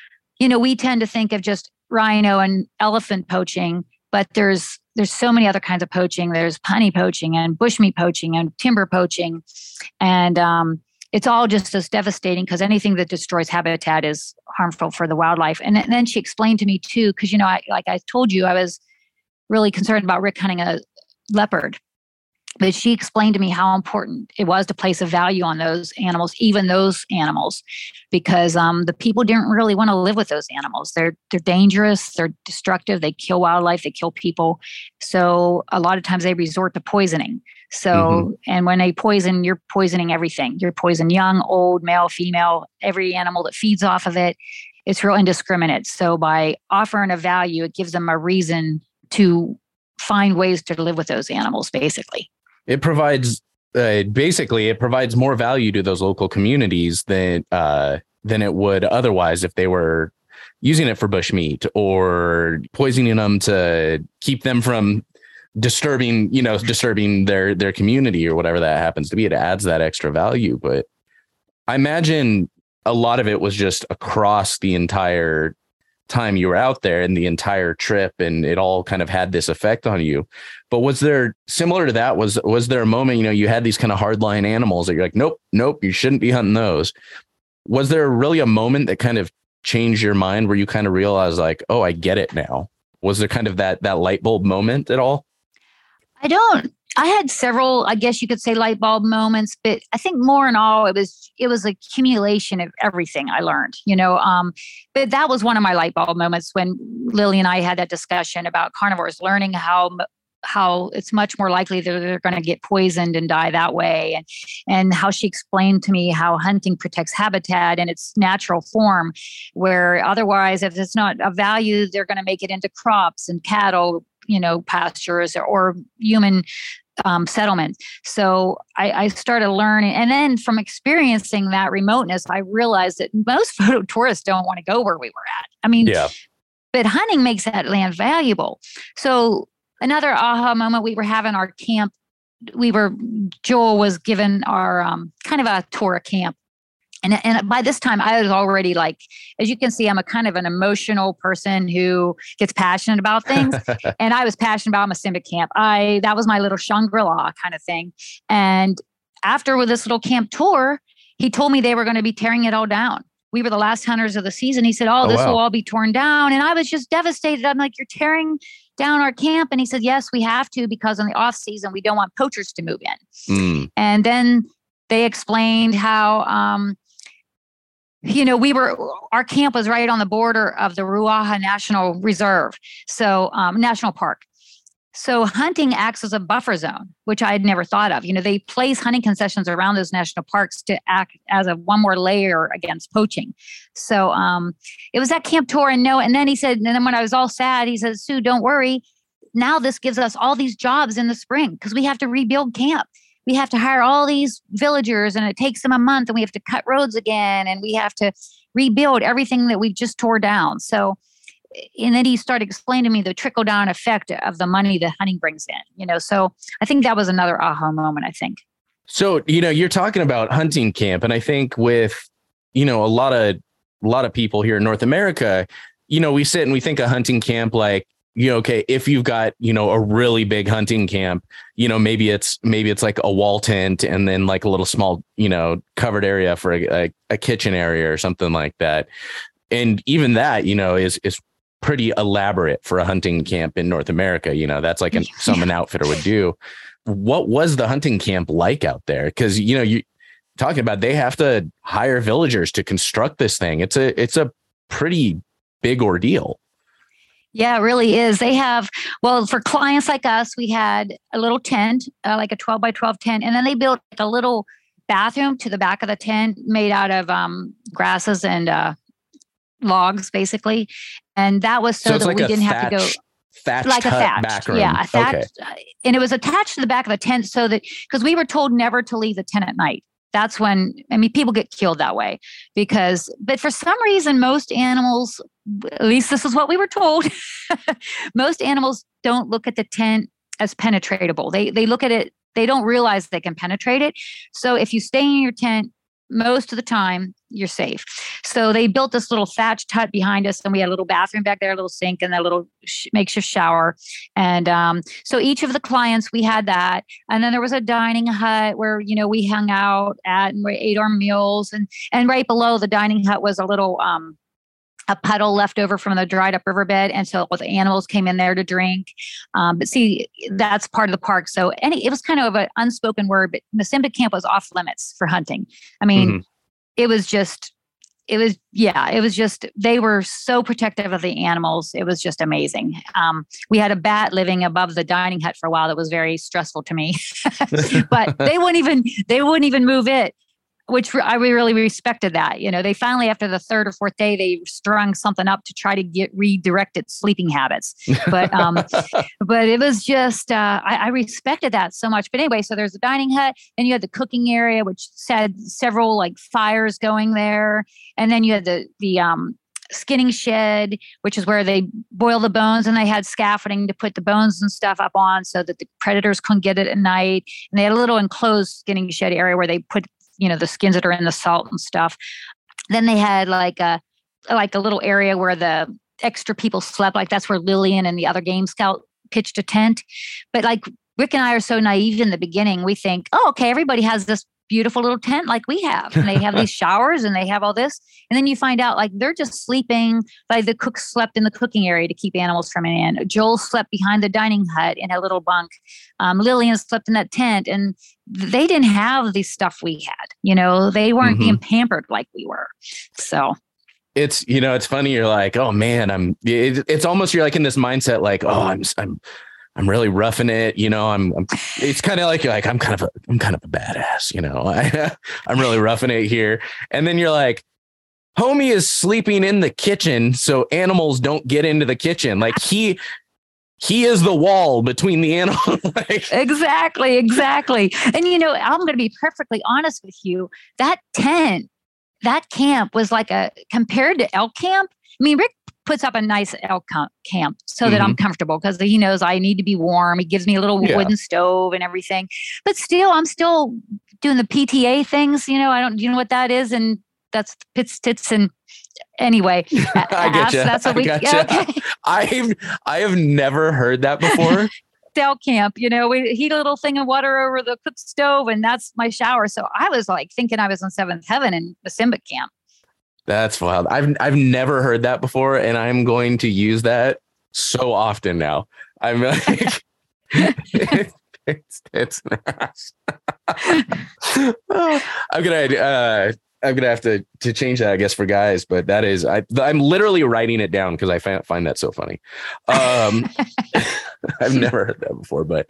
we tend to think of just rhino and elephant poaching, but there's so many other kinds of poaching. There's honey poaching and bushmeat poaching and timber poaching. And it's all just as devastating because anything that destroys habitat is harmful for the wildlife. And then she explained to me too, because, like I told you, I was really concerned about Rick hunting a leopard. But she explained to me how important it was to place a value on those animals, even those animals, because the people didn't really want to live with those animals. They're dangerous, they're destructive, they kill wildlife, they kill people. So a lot of times they resort to poisoning. So, and when they poison, you're poisoning everything. You're poisoning young, old, male, female, every animal that feeds off of it. It's real indiscriminate. So by offering a value, it gives them a reason to find ways to live with those animals, basically. It provides more value to those local communities than it would otherwise if they were using it for bushmeat or poisoning them to keep them from disturbing their community or whatever that happens to be. It adds that extra value. But I imagine a lot of it was just across the entire time you were out there and the entire trip, and it all kind of had this effect on you. But was there, similar to that, was there a moment, you had these kind of hardline animals that you're like, nope, you shouldn't be hunting those. Was there really a moment that kind of changed your mind where you kind of realized like, oh, I get it now? Was there kind of that light bulb moment at all? I had several, I guess you could say, light bulb moments, but I think more in all, it was accumulation of everything I learned, but that was one of my light bulb moments when Lily and I had that discussion about carnivores, learning how it's much more likely that they're going to get poisoned and die that way. And how she explained to me how hunting protects habitat in its natural form, where otherwise, if it's not of value, they're going to make it into crops and cattle, pastures or human settlement. So I started learning. And then from experiencing that remoteness, I realized that most photo tourists don't want to go where we were at. I mean, but hunting makes that land valuable. So another aha moment, we were having our camp. Joel was given our kind of a tour of camp. And by this time I was already like, as you can see, I'm a kind of an emotional person who gets passionate about things. And I was passionate about Masimba camp. That was my little Shangri-La kind of thing. And after with this little camp tour, he told me they were going to be tearing it all down. We were the last hunters of the season. He said, this will all be torn down. And I was just devastated. I'm like, you're tearing down our camp? And he said, yes, we have to, because in the off season, we don't want poachers to move in. And then they explained how, our camp was right on the border of the Ruaha National Reserve. So, National Park. So hunting acts as a buffer zone, which I had never thought of. They place hunting concessions around those national parks to act as one more layer against poaching. So it was that camp tour. And then he said, and then when I was all sad, he said, Sue, don't worry. Now this gives us all these jobs in the spring because we have to rebuild camp. We have to hire all these villagers and it takes them a month, and we have to cut roads again, and we have to rebuild everything that we've just tore down. So, and then he started explaining to me the trickle down effect of the money that hunting brings in, so I think that was another aha moment, I think. So, you're talking about hunting camp, and I think with, a lot of people here in North America, we sit and we think of hunting camp like, okay, if you've got, a really big hunting camp, maybe it's like a wall tent and then like a little small, covered area for a kitchen area or something like that. And even that, is pretty elaborate for a hunting camp in North America. That's like an outfitter would do. What was the hunting camp like out there? Because, you talking about, they have to hire villagers to construct this thing. It's a pretty big ordeal. Yeah, it really is. They have, for clients like us, we had a little tent, like a 12 by 12 tent. And then they built a little bathroom to the back of the tent made out of grasses and logs, basically. And that was so that we didn't have to go thatched like a thatch backroom. Yeah, a thatch. Okay. And it was attached to the back of the tent so that, because we were told never to leave the tent at night. That's when, people get killed that way but for some reason, most animals, at least this is what we were told, most animals don't look at the tent as penetratable. They look at it, they don't realize they can penetrate it. So if you stay in your tent, most of the time you're safe. So they built this little thatched hut behind us, and we had a little bathroom back there, a little sink, and a little makeshift shower. And so each of the clients, we had that. And then there was a dining hut where, we hung out at and we ate our meals. And right below the dining hut was a little a puddle left over from the dried up riverbed. And so the animals came in there to drink. But see, that's part of the park. So it was kind of an unspoken word, but Masimba camp was off limits for hunting. It was just, they were so protective of the animals. It was just amazing. We had a bat living above the dining hut for a while. That was very stressful to me, but they wouldn't even move it, which I really respected that. They finally, after the third or fourth day, they strung something up to try to redirect its sleeping habits. But but it was just, I respected that so much. But anyway, so there's the dining hut, and you had the cooking area, which had several like fires going there. And then you had the skinning shed, which is where they boil the bones, and they had scaffolding to put the bones and stuff up on so that the predators couldn't get it at night. And they had a little enclosed skinning shed area where they put the skins that are in the salt and stuff. Then they had like a little area where the extra people slept. Like that's where Lillian and the other game scout pitched a tent. But like Rick and I are so naive in the beginning, we think, oh, okay, everybody has this beautiful little tent like we have. And they have these showers and they have all this. And then you find out like they're just sleeping, like the cook slept in the cooking area to keep animals from in. Joel slept behind the dining hut in a little bunk. Lillian slept in that tent, and they didn't have the stuff we had. They weren't being pampered like we were. So it's, it's funny. You're like, oh man, it's almost, you're like in this mindset, like, oh, I'm really roughing it. It's kind of like, you're like, I'm kind of a badass, I'm really roughing it here. And then you're like, homie is sleeping in the kitchen so animals don't get into the kitchen. Like he is the wall between the animals. Exactly. And, I'm going to be perfectly honest with you. That tent, that camp was like compared to elk camp. Rick puts up a nice elk camp so that I'm comfortable because he knows I need to be warm. He gives me a little wooden stove and everything. But still, I'm still doing the PTA things. You know what that is? And that's pits, tits, and anyway. I get you. That's what we Okay. I have never heard that before. Elk camp, we heat a little thing of water over the cook stove, and that's my shower. So I was like thinking I was in seventh heaven in the Simba camp. That's wild. I've never heard that before, and I'm going to use that so often now. I'm like, it's nice. I'm gonna have to change that, I guess, for guys. But that is, I'm literally writing it down because I find that so funny. I've never heard that before, but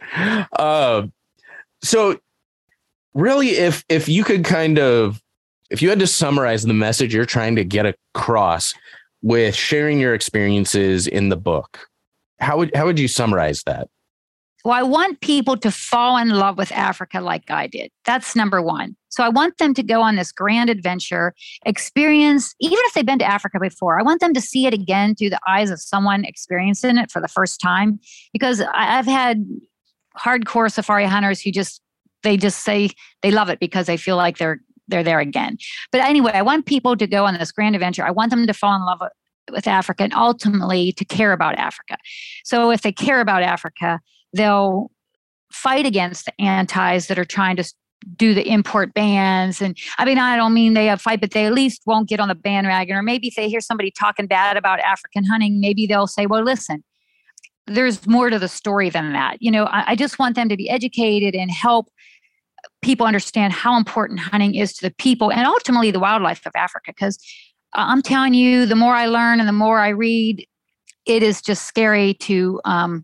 so really, if you could if you had to summarize the message you're trying to get across with sharing your experiences in the book, how would you summarize that? Well, I want people to fall in love with Africa like I did. That's number one. So I want them to go on this grand adventure, experience, even if they've been to Africa before, I want them to see it again through the eyes of someone experiencing it for the first time. Because I've had hardcore safari hunters who they just say they love it because they feel like they're there again. But anyway, I want people to go on this grand adventure. I want them to fall in love with Africa and ultimately to care about Africa. So if they care about Africa, they'll fight against the antis that are trying to do the import bans. And I mean, I don't mean they fight, but they at least won't get on the bandwagon. Or maybe if they hear somebody talking bad about African hunting, maybe they'll say, well, listen, there's more to the story than that. I just want them to be educated and help people understand how important hunting is to the people and ultimately the wildlife of Africa. Because I'm telling you, the more I learn and the more I read, it is just scary to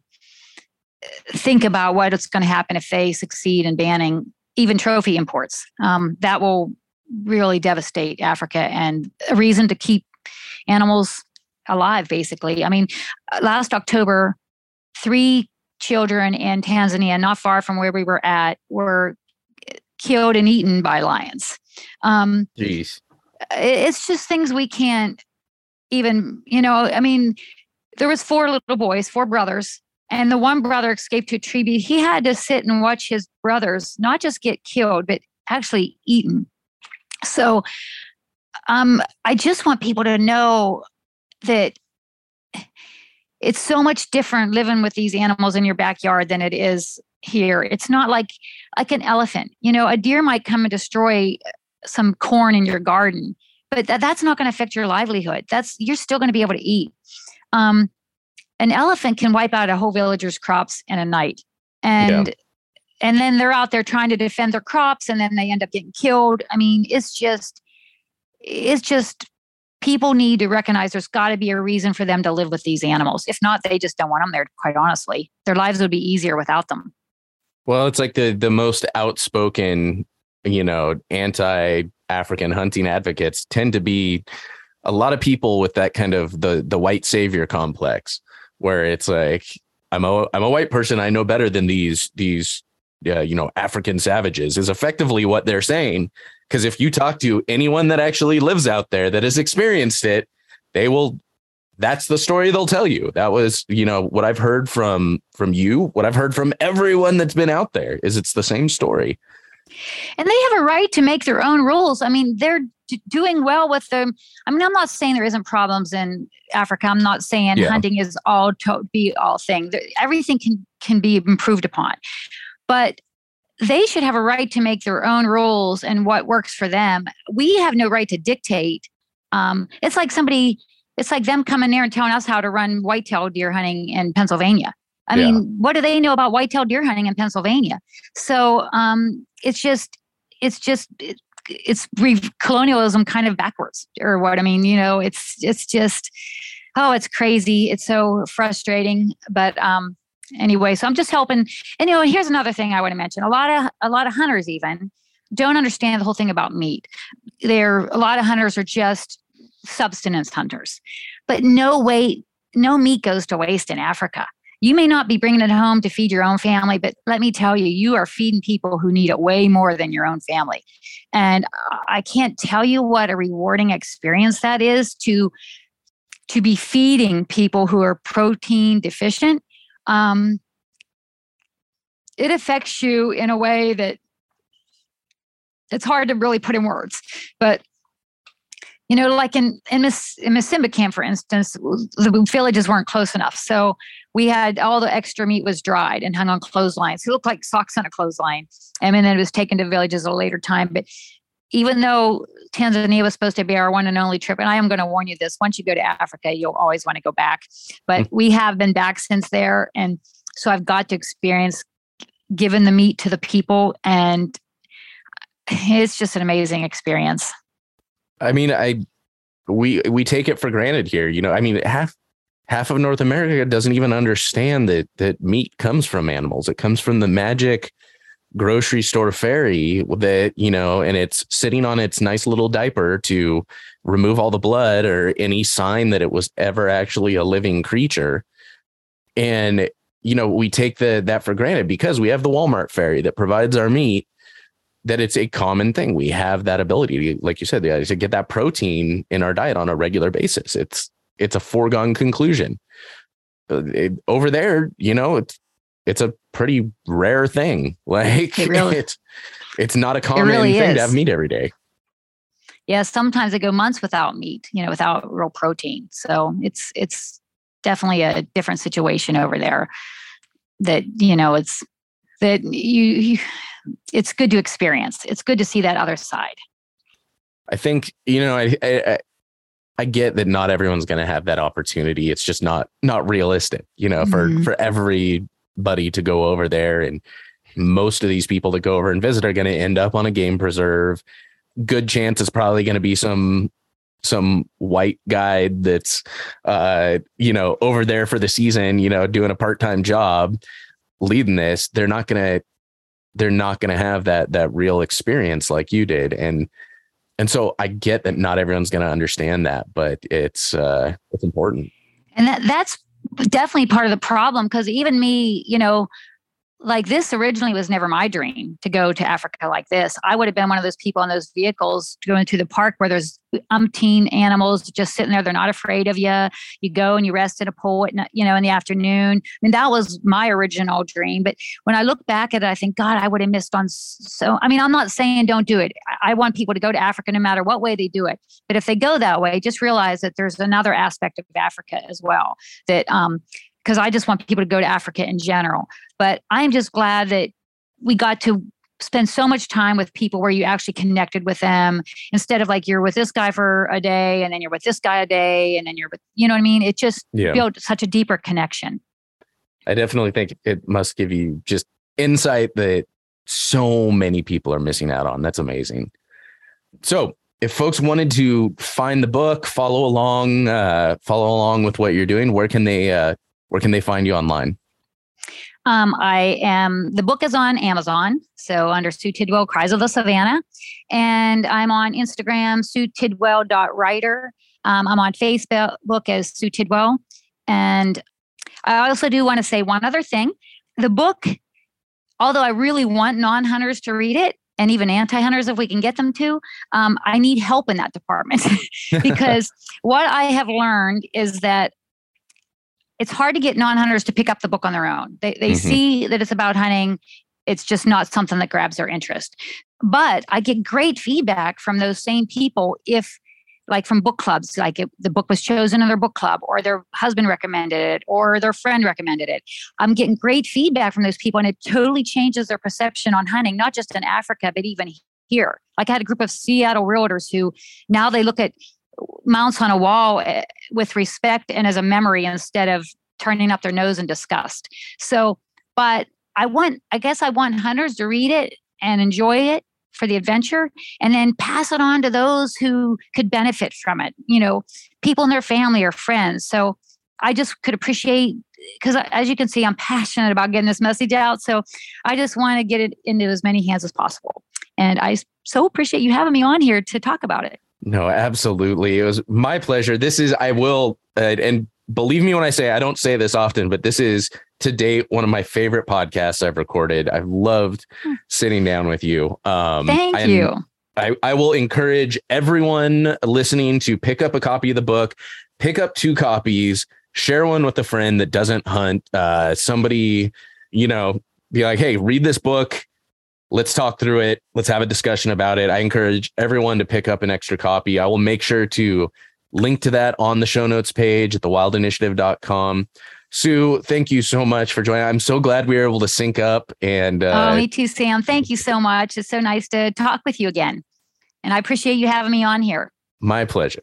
think about what is going to happen if they succeed in banning even trophy imports. That will really devastate Africa and a reason to keep animals alive, basically. I mean, last October, 3 children in Tanzania, not far from where we were at, were killed and eaten by lions. Jeez. It's just things we can't even, I mean, there was 4 little boys, 4 brothers, and the one brother escaped to a tree. He had to sit and watch his brothers not just get killed, but actually eaten. So I just want people to know that it's so much different living with these animals in your backyard than it is here. It's not like an elephant. A deer might come and destroy some corn in your garden, but that's not going to affect your livelihood. You're still going to be able to eat. An elephant can wipe out a whole villager's crops in a night. And then they're out there trying to defend their crops and then they end up getting killed. I mean, it's just people need to recognize there's got to be a reason for them to live with these animals. If not, they just don't want them there, quite honestly. Their lives would be easier without them. Well, it's like the most outspoken, anti-African hunting advocates tend to be a lot of people with that kind of the white savior complex, where it's like, I'm a white person, I know better than these African savages, is effectively what they're saying. Because if you talk to anyone that actually lives out there that has experienced it, that's the story they'll tell you. That was, what I've heard from you, what I've heard from everyone that's been out there is it's the same story. And they have a right to make their own rules. I mean, they're doing well with them. I mean, I'm not saying there isn't problems in Africa. I'm not saying hunting is all thing. Everything can be improved upon. But they should have a right to make their own rules and what works for them. We have no right to dictate. It's like them coming there and telling us how to run whitetail deer hunting in Pennsilvania. I mean, what do they know about whitetail deer hunting in Pennsylvania? So it's colonialism kind of backwards, or what I mean. It's just, it's crazy. It's so frustrating. But anyway, so I'm just helping. And here's another thing I want to mention. A lot of hunters even don't understand the whole thing about meat. A lot of hunters are just subsistence hunters, but no meat goes to waste in Africa. You may not be bringing it home to feed your own family, but let me tell you, you are feeding people who need it way more than your own family. And I can't tell you what a rewarding experience that is to to be feeding people who are protein deficient, it affects you in a way that it's hard to really put in words. But, you know, like in Simba camp, for instance, the villages weren't close enough. So we had all the extra meat was dried and hung on clotheslines. It looked like socks on a clothesline. And then it was taken to villages at a later time. But even though Tanzania was supposed to be our one and only trip, and I am going to warn you this, once you go to Africa, you'll always want to go back. But we have been back since there. And so I've got to experience giving the meat to the people. And it's just an amazing experience. I mean, we take it for granted here. You know, I mean, half of North America doesn't even understand that meat comes from animals. It comes from the magic grocery store fairy that, you know, and it's sitting on its nice little diaper to remove all the blood or any sign that it was ever actually a living creature. And, you know, we take that for granted because we have the Walmart fairy that provides our meat, that it's a common thing. We have that ability to, like you said, to get that protein in our diet on a regular basis. It's a foregone conclusion. Over there, you know, it's a pretty rare thing. Like it's not a common thing to have meat every day. Yeah, sometimes they go months without meat, you know, without real protein. So it's definitely a different situation over there. That, you know, it's that it's good to experience. It's good to see that other side. I think, you know, I get that not everyone's going to have that opportunity. It's just not realistic, you know, for everybody to go over there. And most of these people that go over and visit are going to end up on a game preserve. Good chance it's probably going to be some white guide that's, you know, over there for the season, you know, doing a part-time job leading this. They're not going to have that real experience like you did. And so I get that not everyone's going to understand that, but it's important. And that's definitely part of the problem, because even me, you know, like this originally was never my dream to go to Africa like this. I would have been one of those people in those vehicles going to the park where there's umpteen animals just sitting there. They're not afraid of you. You go and you rest in a pool at, you know, in the afternoon. I mean, that was my original dream. But when I look back at it, I think, God, I would have missed on so, I mean, I'm not saying don't do it. I want people to go to Africa no matter what way they do it. But if they go that way, just realize that there's another aspect of Africa as well that, because I just want people to go to Africa in general. But I'm just glad that we got to spend so much time with people where you actually connected with them, instead of like you're with this guy for a day and then you're with this guy a day and then you're with, you know what I mean? It just built such a deeper connection. I definitely think it must give you just insight that so many people are missing out on. That's amazing. So if folks wanted to find the book, follow along with what you're doing, where can they find you online? The book is on Amazon. So under Sue Tidwell, Cries of the Savannah. And I'm on Instagram, SueTidwell.writer. I'm on Facebook as Sue Tidwell. And I also do want to say one other thing. The book, although I really want non-hunters to read it, and even anti-hunters, if we can get them to, I need help in that department. Because what I have learned is that it's hard to get non-hunters to pick up the book on their own. They see that it's about hunting. It's just not something that grabs their interest. But I get great feedback from those same people like from book clubs, like if the book was chosen in their book club, or their husband recommended it, or their friend recommended it. I'm getting great feedback from those people, and it totally changes their perception on hunting, not just in Africa, but even here. Like I had a group of Seattle realtors who now they look at mounts on a wall with respect and as a memory instead of turning up their nose in disgust. So, but I guess I want hunters to read it and enjoy it for the adventure, and then pass it on to those who could benefit from it, you know, people in their family or friends. So I just could appreciate, because as you can see, I'm passionate about getting this message out. So I just want to get it into as many hands as possible. And I so appreciate you having me on here to talk about it. No, absolutely. It was my pleasure. I will, and believe me when I say, I don't say this often, but this is to date one of my favorite podcasts I've recorded. I've loved sitting down with you. Thank you. I will encourage everyone listening to pick up a copy of the book, pick up 2 copies, share one with a friend that doesn't hunt. Somebody, be like, hey, read this book. Let's talk through it. Let's have a discussion about it. I encourage everyone to pick up an extra copy. I will make sure to link to that on the show notes page at thewildinitiative.com. Sue, thank you so much for joining. I'm so glad we were able to sync up. And me too, Sam. Thank you so much. It's so nice to talk with you again. And I appreciate you having me on here. My pleasure.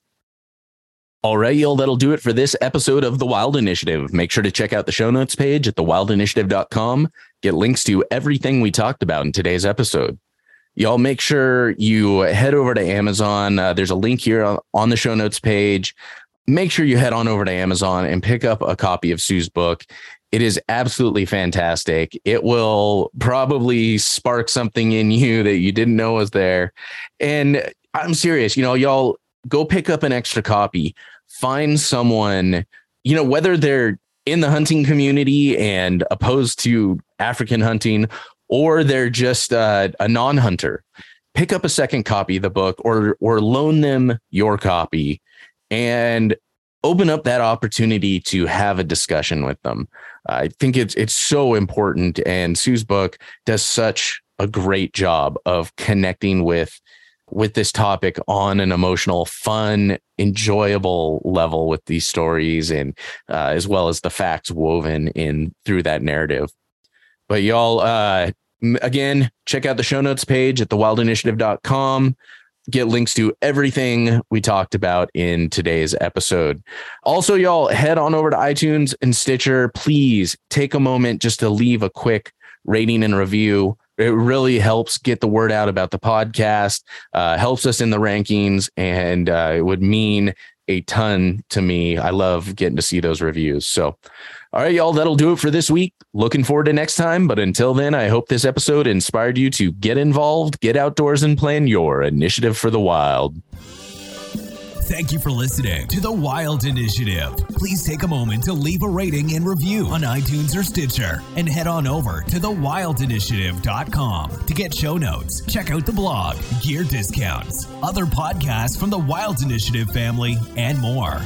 All right, y'all, that'll do it for this episode of The Wild Initiative. Make sure to check out the show notes page at thewildinitiative.com. Get links to everything we talked about in today's episode. Y'all make sure you head over to Amazon. There's a link here on the show notes page. Make sure you head on over to Amazon and pick up a copy of Sue's book. It is absolutely fantastic. It will probably spark something in you that you didn't know was there. And I'm serious, y'all go pick up an extra copy. Find someone, whether they're in the hunting community and opposed to African hunting, or they're just a non-hunter. Pick up a second copy of the book or loan them your copy and open up that opportunity to have a discussion with them. I think it's so important, and Sue's book does such a great job of connecting with this topic on an emotional, fun, enjoyable level with these stories, and as well as the facts woven in through that narrative. But y'all, again, check out the show notes page at thewildinitiative.com. Get links to everything we talked about in today's episode. Also, y'all, head on over to iTunes and Stitcher. Please take a moment just to leave a quick rating and review. It really helps get the word out about the podcast, helps us in the rankings, and it would mean a ton to me. I love getting to see those reviews. So, all right, y'all, that'll do it for this week. Looking forward to next time. But until then, I hope this episode inspired you to get involved, get outdoors, and plan your initiative for the wild. Thank you for listening to The Wild Initiative. Please take a moment to leave a rating and review on iTunes or Stitcher, and head on over to thewildinitiative.com to get show notes, check out the blog, gear discounts, other podcasts from the Wild Initiative family, and more.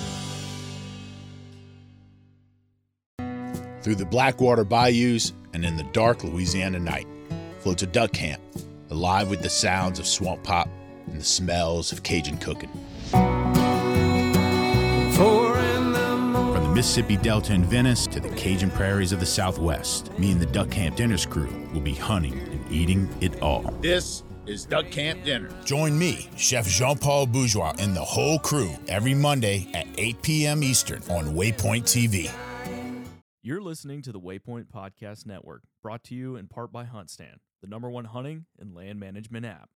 Through the Blackwater bayous and in the dark Louisiana night floats a duck camp, alive with the sounds of swamp pop and the smells of Cajun cooking. From the Mississippi Delta in Venice to the Cajun prairies of the Southwest, me and the Duck Camp Dinners crew will be hunting and eating it all. This is Duck Camp Dinner. Join me, Chef Jean-Paul Bourgeois, and the whole crew every Monday at 8 p.m. Eastern on Waypoint TV. You're listening to the Waypoint Podcast Network, brought to you in part by HuntStand, the #1 hunting and land management app.